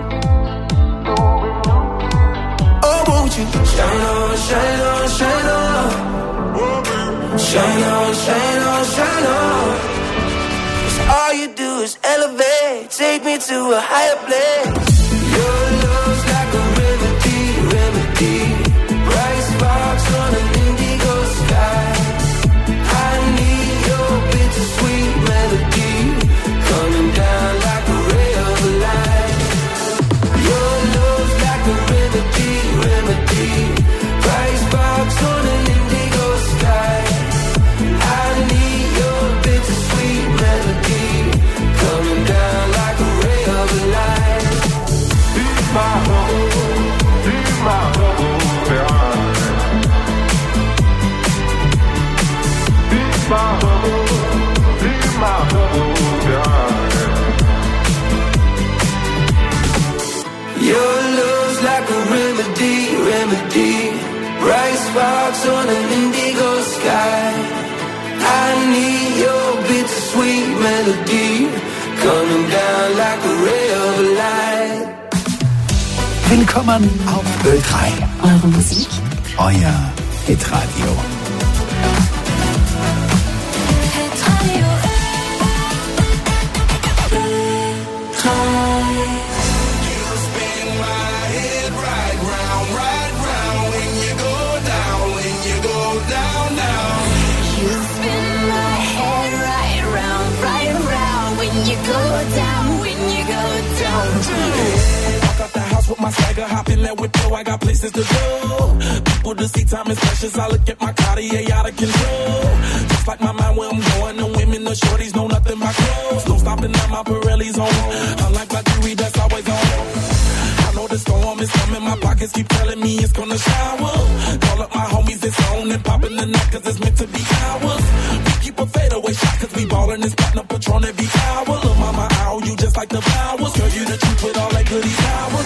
Oh, won't you shine on, shine on, shine on. Shine on, shine on, shine on. 'Cause all you do is elevate. Take me to a higher place. Your love's like a remedy, remedy. Bright sparks on an indigo sky. I need your bittersweet melody coming down like a ray of light. Your love's like a remedy, remedy. Bright sparks on an indigo sky. I need your bittersweet melody coming down like a ray of light. Be my home, be my home, behind. Be my home, be my home, behind. Your love's like a remedy, remedy. Bright sparks on an indigo sky. I need your bittersweet melody coming down like a ray of light. Willkommen auf Ö drei. Eure Musik. Euer Hitradio. With my swagger, hop in that whip, I got places to go. People to see, time is precious. I look at my Cartier out of control. Just like my mind where I'm going, the women, the shorties know nothing but clothes. No stopping at my Pirelli's on. Unlike my jewelry, that's always on. I know the storm is coming, my pockets keep telling me it's gonna shower. Call up my homies, it's on and popping the night, cause it's meant to be ours. We keep a fadeaway shot, cause we ballin' this platinum Patron every hour. Look, mama, ow, you just like the flowers. Girl, you the truth with all that goody powers.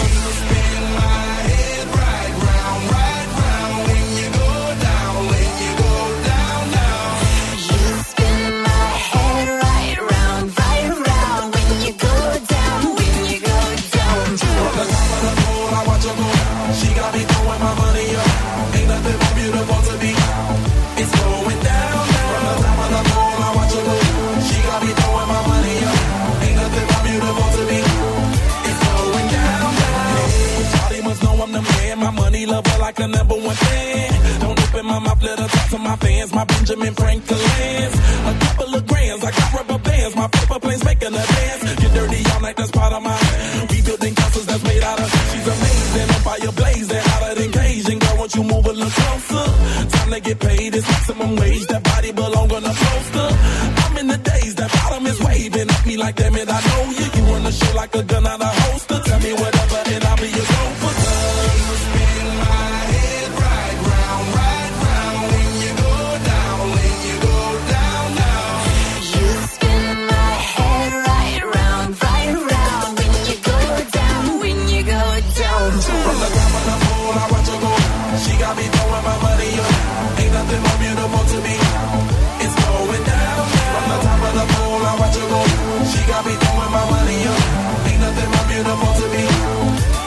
Like a number one fan. Don't open my mouth, let her talk to my fans. My Benjamin Franklin's. A couple of grands, I got rubber bands. My paper planes making a dance. Get dirty all night, that's part of my. We building castles that's made out of. She's amazing, on fire blazing, hotter than Cajun. Girl, won't you move a little closer? Time to get paid, it's maximum wage. That body belong on a poster. I'm in the days, that bottom is waving at me like, damn it, I know you. You run the show like a gun out of holster. Tell me whatever, and I'll be your gopher. She got me throwing my money up. Ain't nothing more beautiful to me.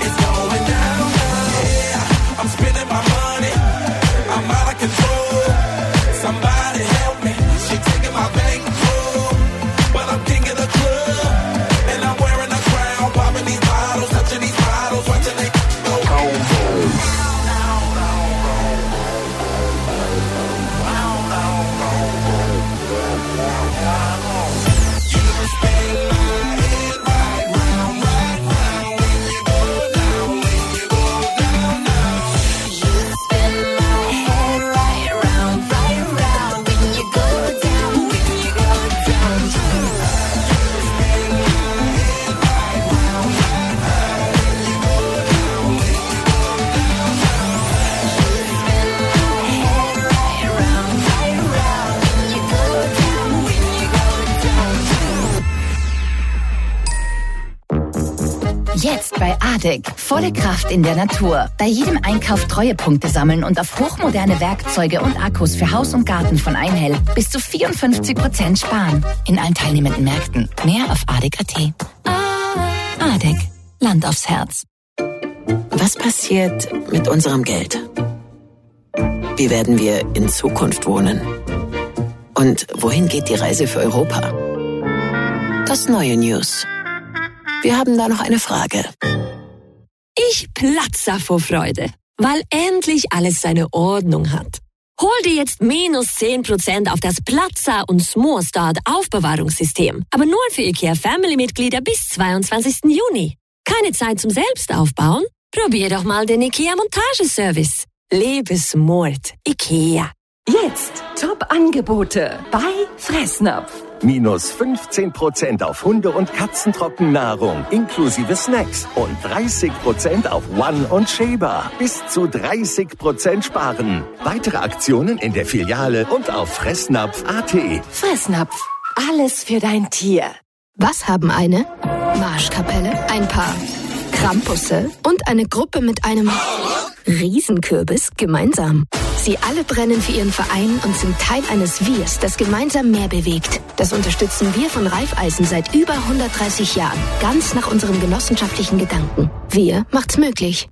Jetzt bei Adek. Volle Kraft in der Natur. Bei jedem Einkauf Treuepunkte sammeln und auf hochmoderne Werkzeuge und Akkus für Haus und Garten von Einhell bis zu vierundfünfzig Prozent sparen. In allen teilnehmenden Märkten. Mehr auf adek punkt at. Adek. Land aufs Herz. Was passiert mit unserem Geld? Wie werden wir in Zukunft wohnen? Und wohin geht die Reise für Europa? Das neue News. Wir haben da noch eine Frage. Ich platze vor Freude, weil endlich alles seine Ordnung hat. Hol dir jetzt minus zehn Prozent auf das Platzer und Small Start Aufbewahrungssystem. Aber nur für IKEA Family-Mitglieder bis zweiundzwanzigsten Juni. Keine Zeit zum Selbstaufbauen? Probier doch mal den IKEA Montageservice. Lebe smart. IKEA. Jetzt Top-Angebote bei Fressnapf. Minus fünfzehn Prozent auf Hunde- und Katzentrockennahrung inklusive Snacks und dreißig Prozent auf One und Sheba. Bis zu dreißig Prozent sparen. Weitere Aktionen in der Filiale und auf fressnapf punkt at. Fressnapf. Alles für dein Tier. Was haben eine Marschkapelle, ein Paar Krampusse und eine Gruppe mit einem Riesenkürbis gemeinsam? Sie alle brennen für ihren Verein und sind Teil eines Wirs, das gemeinsam mehr bewegt. Das unterstützen wir von Raiffeisen seit über hundertdreißig Jahren. Ganz nach unserem genossenschaftlichen Gedanken. Wir macht's möglich.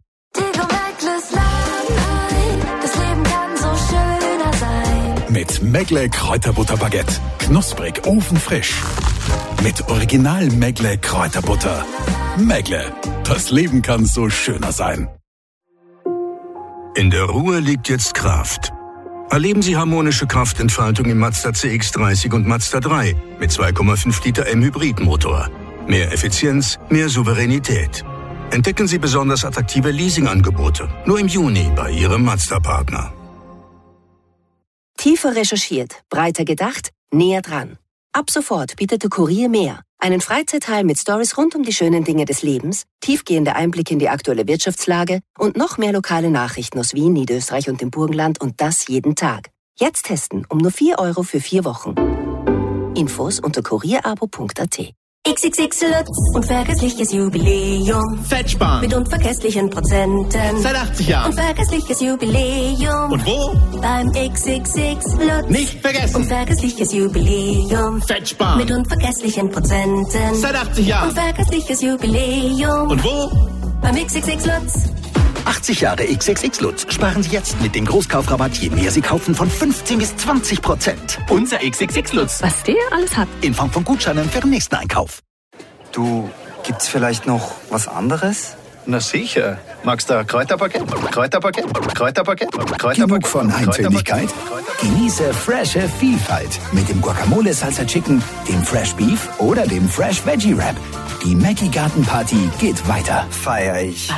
Mit Megle Kräuterbutterbaguette. Knusprig, ofenfrisch. Mit Original Megle Kräuterbutter. Megle. Das Leben kann so schöner sein. In der Ruhe liegt jetzt Kraft. Erleben Sie harmonische Kraftentfaltung im Mazda C X dreißig und Mazda drei mit zwei Komma fünf Liter M Hybridmotor. Mehr Effizienz, mehr Souveränität. Entdecken Sie besonders attraktive Leasingangebote. Nur im Juni bei Ihrem Mazda-Partner. Tiefer recherchiert, breiter gedacht, näher dran. Ab sofort bietet der Kurier mehr. Einen Freizeitteil mit Stories rund um die schönen Dinge des Lebens, tiefgehende Einblicke in die aktuelle Wirtschaftslage und noch mehr lokale Nachrichten aus Wien, Niederösterreich und dem Burgenland und das jeden Tag. Jetzt testen um nur vier Euro für vier Wochen. Infos unter kurierabo punkt at. X X X Lutz, unvergessliches Jubiläum. Fettsparen. Mit unvergesslichen Prozenten. Seit achtzig Jahren. Unvergessliches Jubiläum. Und wo? Beim X X X Lutz. Nicht vergessen. Unvergessliches Jubiläum. Fettsparen. Mit unvergesslichen Prozenten. Seit achtzig Jahren. Unvergessliches Jubiläum. Und wo? Beim X X X Lutz. achtzig Jahre X X X Lutz. Sparen Sie jetzt mit dem Großkaufrabatt, je mehr Sie kaufen, von fünfzehn bis zwanzig Prozent. Unser X X X Lutz. Was der alles hat. In Form von Gutscheinen für den nächsten Einkauf. Du, gibt's vielleicht noch was anderes? Na sicher. Magst du ein Kräuterpaket? Kräuterpaket? Kräuterpaket? Kräuterpaket? Genug von Eintömigkeit? Genieße frische Vielfalt mit dem Guacamole Salsa Chicken, dem Fresh Beef oder dem Fresh Veggie Wrap. Die Mackie Garten Party geht weiter. Feier ich.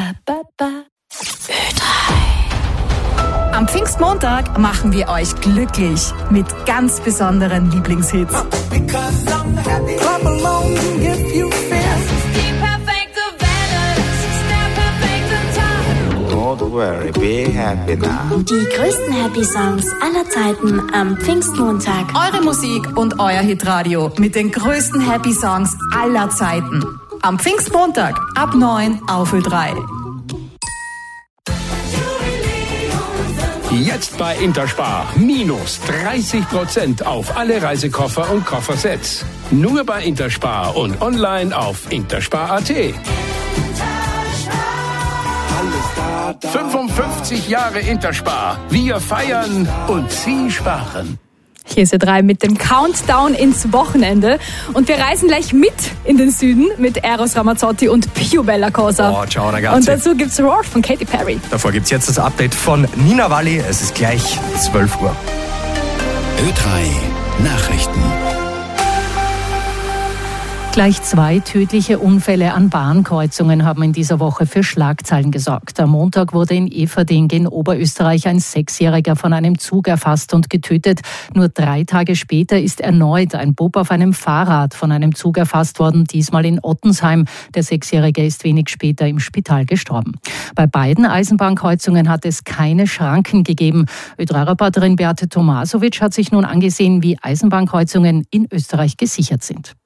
Am Pfingstmontag machen wir euch glücklich mit ganz besonderen Lieblingshits. Don't worry, be happy now. Die größten Happy Songs aller Zeiten am Pfingstmontag. Eure Musik und euer Hitradio mit den größten Happy Songs aller Zeiten. Am Pfingstmontag ab neun auf Ö drei. Jetzt bei Interspar. Minus dreißig Prozent auf alle Reisekoffer und Koffersets. Nur bei Interspar und online auf interspar punkt at. fünfundfünfzig Jahre Interspar. Wir feiern und Sie sparen. Hier ist Ö drei mit dem Countdown ins Wochenende. Und wir reisen gleich mit in den Süden mit Eros Ramazzotti und Pio Bella Cosa. Oh, ciao ragazzi. Und dazu gibt's Roar von Katy Perry. Davor gibt's jetzt das Update von Nina Walli. Es ist gleich zwölf Uhr. Ö drei Nachrichten. Gleich zwei tödliche Unfälle an Bahnkreuzungen haben in dieser Woche für Schlagzeilen gesorgt. Am Montag wurde in Eferding in Oberösterreich ein Sechsjähriger von einem Zug erfasst und getötet. Nur drei Tage später ist erneut ein Bub auf einem Fahrrad von einem Zug erfasst worden, diesmal in Ottensheim. Der Sechsjährige ist wenig später im Spital gestorben. Bei beiden Eisenbahnkreuzungen hat es keine Schranken gegeben. Ö drei-Reporterin Beate Tomasovic hat sich nun angesehen, wie Eisenbahnkreuzungen in Österreich gesichert sind.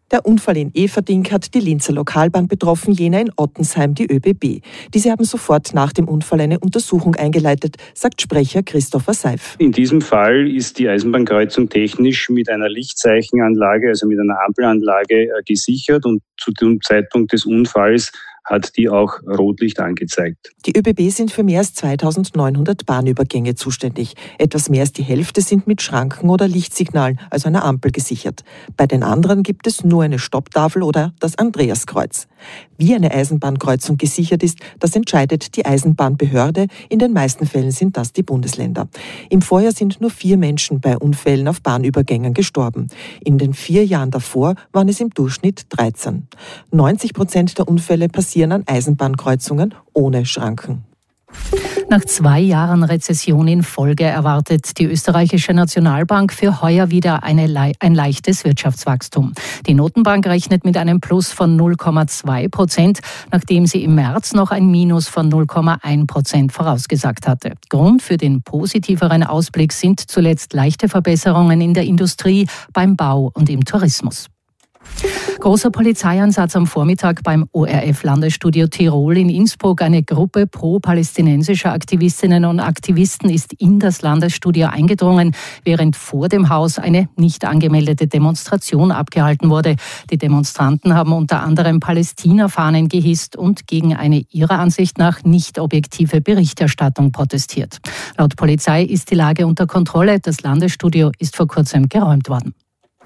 Der Unfall in Eferding hat die Linzer Lokalbahn betroffen, jener in Ottensheim die ÖBB. Diese haben sofort nach dem Unfall eine Untersuchung eingeleitet, sagt Sprecher Christopher Seif. In diesem Fall ist die Eisenbahnkreuzung technisch mit einer Lichtzeichenanlage, also mit einer Ampelanlage gesichert und zu dem Zeitpunkt des Unfalls hat die auch Rotlicht angezeigt. Die ÖBB sind für mehr als zweitausendneunhundert Bahnübergänge zuständig. Etwas mehr als die Hälfte sind mit Schranken oder Lichtsignalen, also einer Ampel, gesichert. Bei den anderen gibt es nur eine Stopptafel oder das Andreaskreuz. Wie eine Eisenbahnkreuzung gesichert ist, das entscheidet die Eisenbahnbehörde. In den meisten Fällen sind das die Bundesländer. Im Vorjahr sind nur vier Menschen bei Unfällen auf Bahnübergängen gestorben. In den vier Jahren davor waren es im Durchschnitt dreizehn. neunzig Prozent der Unfälle passieren an Eisenbahnkreuzungen ohne Schranken. Nach zwei Jahren Rezession in Folge erwartet die österreichische Nationalbank für heuer wieder eine, ein leichtes Wirtschaftswachstum. Die Notenbank rechnet mit einem Plus von null Komma zwei Prozent, nachdem sie im März noch ein Minus von null Komma eins Prozent vorausgesagt hatte. Grund für den positiveren Ausblick sind zuletzt leichte Verbesserungen in der Industrie, beim Bau und im Tourismus. Großer Polizeieinsatz am Vormittag beim O R F-Landesstudio Tirol in Innsbruck. Eine Gruppe pro-palästinensischer Aktivistinnen und Aktivisten ist in das Landesstudio eingedrungen, während vor dem Haus eine nicht angemeldete Demonstration abgehalten wurde. Die Demonstranten haben unter anderem Palästina-Fahnen gehisst und gegen eine ihrer Ansicht nach nicht objektive Berichterstattung protestiert. Laut Polizei ist die Lage unter Kontrolle. Das Landesstudio ist vor kurzem geräumt worden.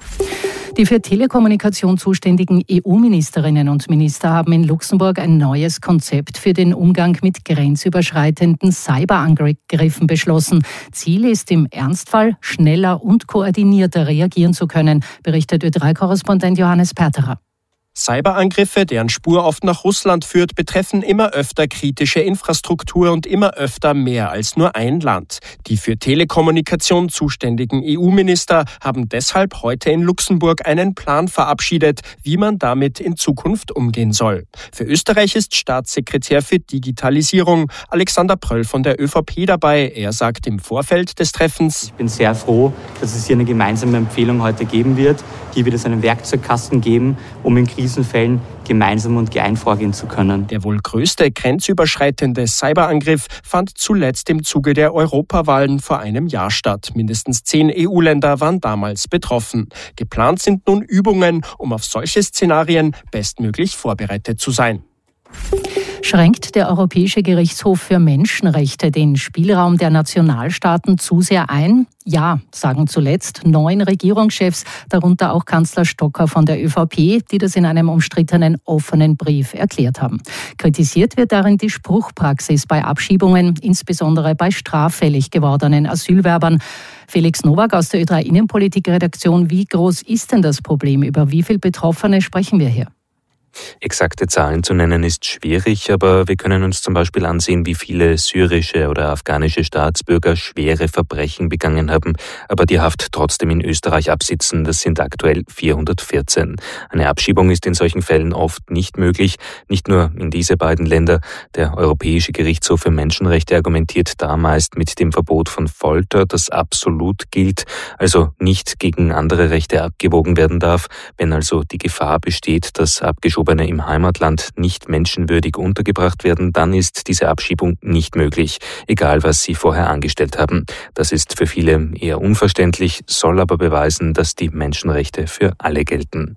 Die für Telekommunikation zuständigen E U-Ministerinnen und Minister haben in Luxemburg ein neues Konzept für den Umgang mit grenzüberschreitenden Cyberangriffen beschlossen. Ziel ist im Ernstfall schneller und koordinierter reagieren zu können, berichtet Ö drei Korrespondent Johannes Perterer. Cyberangriffe, deren Spur oft nach Russland führt, betreffen immer öfter kritische Infrastruktur und immer öfter mehr als nur ein Land. Die für Telekommunikation zuständigen E U-Minister haben deshalb heute in Luxemburg einen Plan verabschiedet, wie man damit in Zukunft umgehen soll. Für Österreich ist Staatssekretär für Digitalisierung Alexander Pröll von der Ö V P dabei. Er sagt im Vorfeld des Treffens: Ich bin sehr froh, dass es hier eine gemeinsame Empfehlung heute geben wird. Hier wird es einen Werkzeugkasten geben, um in Krisenfällen gemeinsam und geeint vorgehen zu können. Der wohl größte grenzüberschreitende Cyberangriff fand zuletzt im Zuge der Europawahlen vor einem Jahr statt. Mindestens zehn E U-Länder waren damals betroffen. Geplant sind nun Übungen, um auf solche Szenarien bestmöglich vorbereitet zu sein. Schränkt der Europäische Gerichtshof für Menschenrechte den Spielraum der Nationalstaaten zu sehr ein? Ja, sagen zuletzt neun Regierungschefs, darunter auch Kanzler Stocker von der Ö V P, die das in einem umstrittenen offenen Brief erklärt haben. Kritisiert wird darin die Spruchpraxis bei Abschiebungen, insbesondere bei straffällig gewordenen Asylwerbern. Felix Nowak aus der Ö drei Innenpolitik-Redaktion, wie groß ist denn das Problem? Über wie viele Betroffene sprechen wir hier? Exakte Zahlen zu nennen ist schwierig, aber wir können uns zum Beispiel ansehen, wie viele syrische oder afghanische Staatsbürger schwere Verbrechen begangen haben, aber die Haft trotzdem in Österreich absitzen. Das sind aktuell vierhundertvierzehn. Eine Abschiebung ist in solchen Fällen oft nicht möglich, nicht nur in diese beiden Länder. Der Europäische Gerichtshof für Menschenrechte argumentiert da meist mit dem Verbot von Folter, das absolut gilt, also nicht gegen andere Rechte abgewogen werden darf. Wenn also die Gefahr besteht, dass Abgeschobene im Heimatland nicht menschenwürdig untergebracht werden, dann ist diese Abschiebung nicht möglich, egal was sie vorher angestellt haben. Das ist für viele eher unverständlich, soll aber beweisen, dass die Menschenrechte für alle gelten.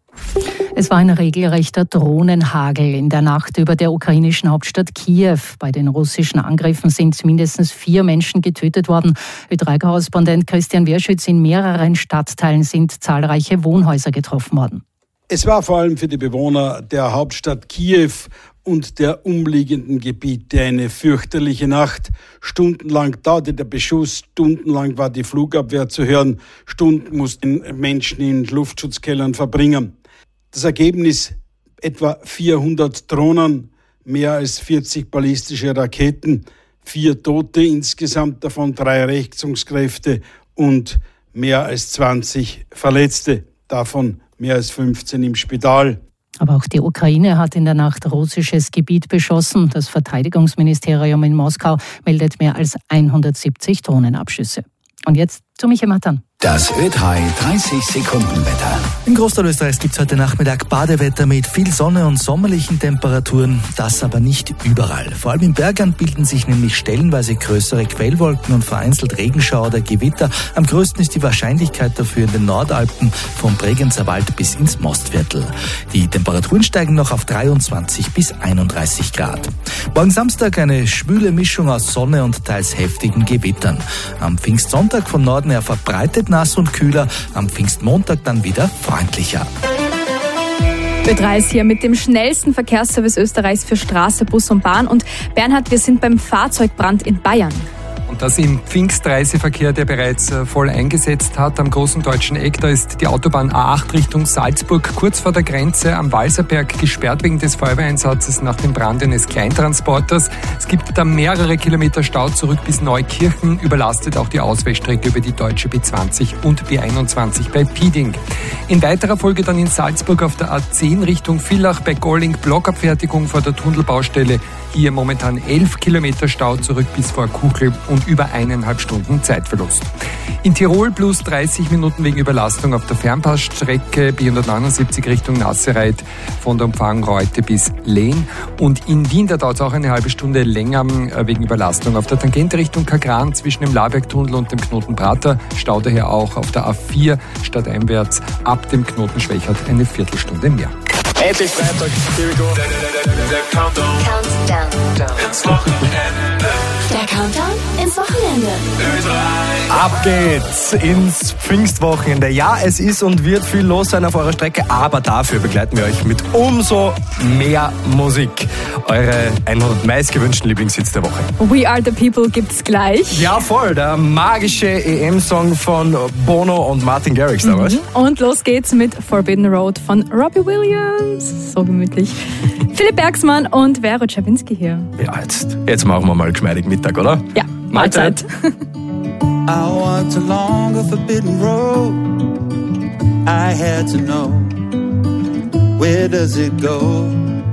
Es war ein regelrechter Drohnenhagel in der Nacht über der ukrainischen Hauptstadt Kiew. Bei den russischen Angriffen sind mindestens vier Menschen getötet worden. Ö drei Korrespondent Christian Wierschütz: In mehreren Stadtteilen sind zahlreiche Wohnhäuser getroffen worden. Es war vor allem für die Bewohner der Hauptstadt Kiew und der umliegenden Gebiete eine fürchterliche Nacht. Stundenlang dauerte der Beschuss, stundenlang war die Flugabwehr zu hören, Stunden mussten Menschen in Luftschutzkellern verbringen. Das Ergebnis: etwa vierhundert Drohnen, mehr als vierzig ballistische Raketen, vier Tote insgesamt, davon drei Rettungskräfte und mehr als zwanzig Verletzte, davon mehr als fünfzehn im Spital. Aber auch die Ukraine hat in der Nacht russisches Gebiet beschossen. Das Verteidigungsministerium in Moskau meldet mehr als hundertsiebzig Drohnenabschüsse. Und jetzt zu Michael Matan. Das Ö drei dreißig Sekunden Wetter. Im Großteil Österreichs gibt es heute Nachmittag Badewetter mit viel Sonne und sommerlichen Temperaturen, das aber nicht überall. Vor allem im Bergland bilden sich nämlich stellenweise größere Quellwolken und vereinzelt Regenschauer oder Gewitter. Am größten ist die Wahrscheinlichkeit dafür in den Nordalpen vom Bregenzer Wald bis ins Mostviertel. Die Temperaturen steigen noch auf dreiundzwanzig bis einunddreißig Grad. Morgen Samstag eine schwüle Mischung aus Sonne und teils heftigen Gewittern. Am Pfingstsonntag von Norden her verbreitet nass und kühler, am Pfingstmontag dann wieder freundlicher. Ö drei ist hier mit dem schnellsten Verkehrsservice Österreichs für Straße, Bus und Bahn. Und Bernhard, wir sind beim Fahrzeugbrand in Bayern. Und das im Pfingstreiseverkehr, der bereits voll eingesetzt hat. Am großen deutschen Eck, da ist die Autobahn A acht Richtung Salzburg kurz vor der Grenze am Walserberg gesperrt wegen des Feuerwehreinsatzes nach dem Brand eines Kleintransporters. Es gibt da mehrere Kilometer Stau zurück bis Neukirchen, überlastet auch die Ausweichstrecke über die deutsche B zwanzig und B einundzwanzig bei Pieding. In weiterer Folge dann in Salzburg auf der A zehn Richtung Villach bei Golling Blockabfertigung vor der Tunnelbaustelle. Hier momentan elf Kilometer Stau zurück bis vor Kuchel und über eineinhalb Stunden Zeitverlust. In Tirol plus dreißig Minuten wegen Überlastung auf der Fernpassstrecke B hundertneunundsiebzig Richtung Nassereit von der Umfahrung Reute bis Lehn. Und in Wien, da dauert es auch eine halbe Stunde länger wegen Überlastung auf der Tangente Richtung Kagran zwischen dem Labergtunnel und dem Knoten Prater. Stau daher auch auf der A vier stadteinwärts ab dem Knoten Schwächert eine Viertelstunde mehr. Endlich Freitag, here we go. Der, der, der, der, der Countdown. Countdown. Ins Wochenende. Der Countdown ins Wochenende. Ö drei. Ab geht's ins Pfingstwochenende. Ja, es ist und wird viel los sein auf eurer Strecke, aber dafür begleiten wir euch mit umso mehr Musik. Eure hundert meistgewünschten Lieblingshits der Woche. We Are The People gibt's gleich. Ja, voll. Der magische E M-Song von Bono und Martin Garrix damals. Mhm. Und los geht's mit Forbidden Road von Robbie Williams. So gemütlich. Philipp Bergsmann und Vero Czapinski hier. Ja, jetzt, jetzt machen wir mal geschmeidig Mittag, oder? Ja, Mahlzeit. I walked along a forbidden road. I had to know, where does it go?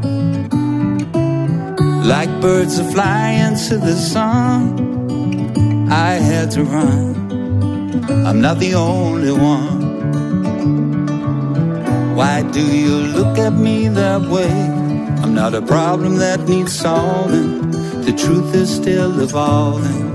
Like birds that fly into the sun, I had to run. I'm not the only one. Why do you look at me that way? I'm not a problem that needs solving. The truth is still evolving.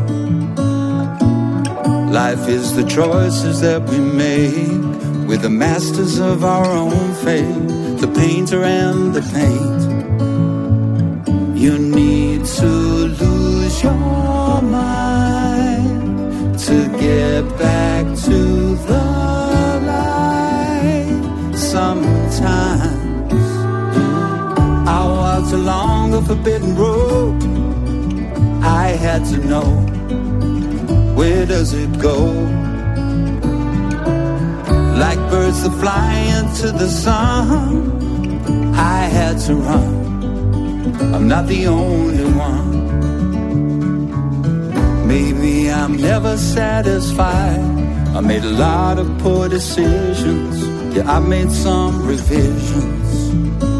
Life is the choices that we make. We're the masters of our own fate. The painter and the paint. You need to lose your mind to get back to the light. Sometimes I walked along a forbidden road. I had to know, where does it go? Like birds that fly into the sun, I had to run. I'm not the only one. Maybe I'm never satisfied. I made a lot of poor decisions. Yeah, I made some revisions.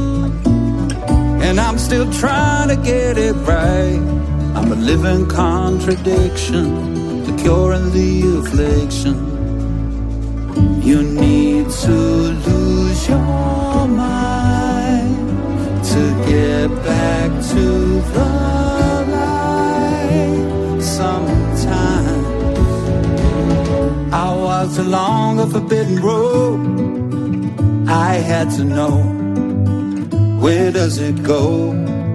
And I'm still trying to get it right. I'm a living contradiction, the cure and the affliction. You need to lose your mind to get back to the light. Sometimes I walked along a forbidden road. I had to know, where does it go?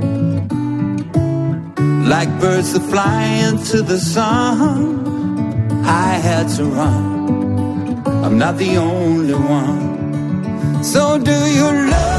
Like birds that fly into the sun, I had to run. I'm not the only one. So do you love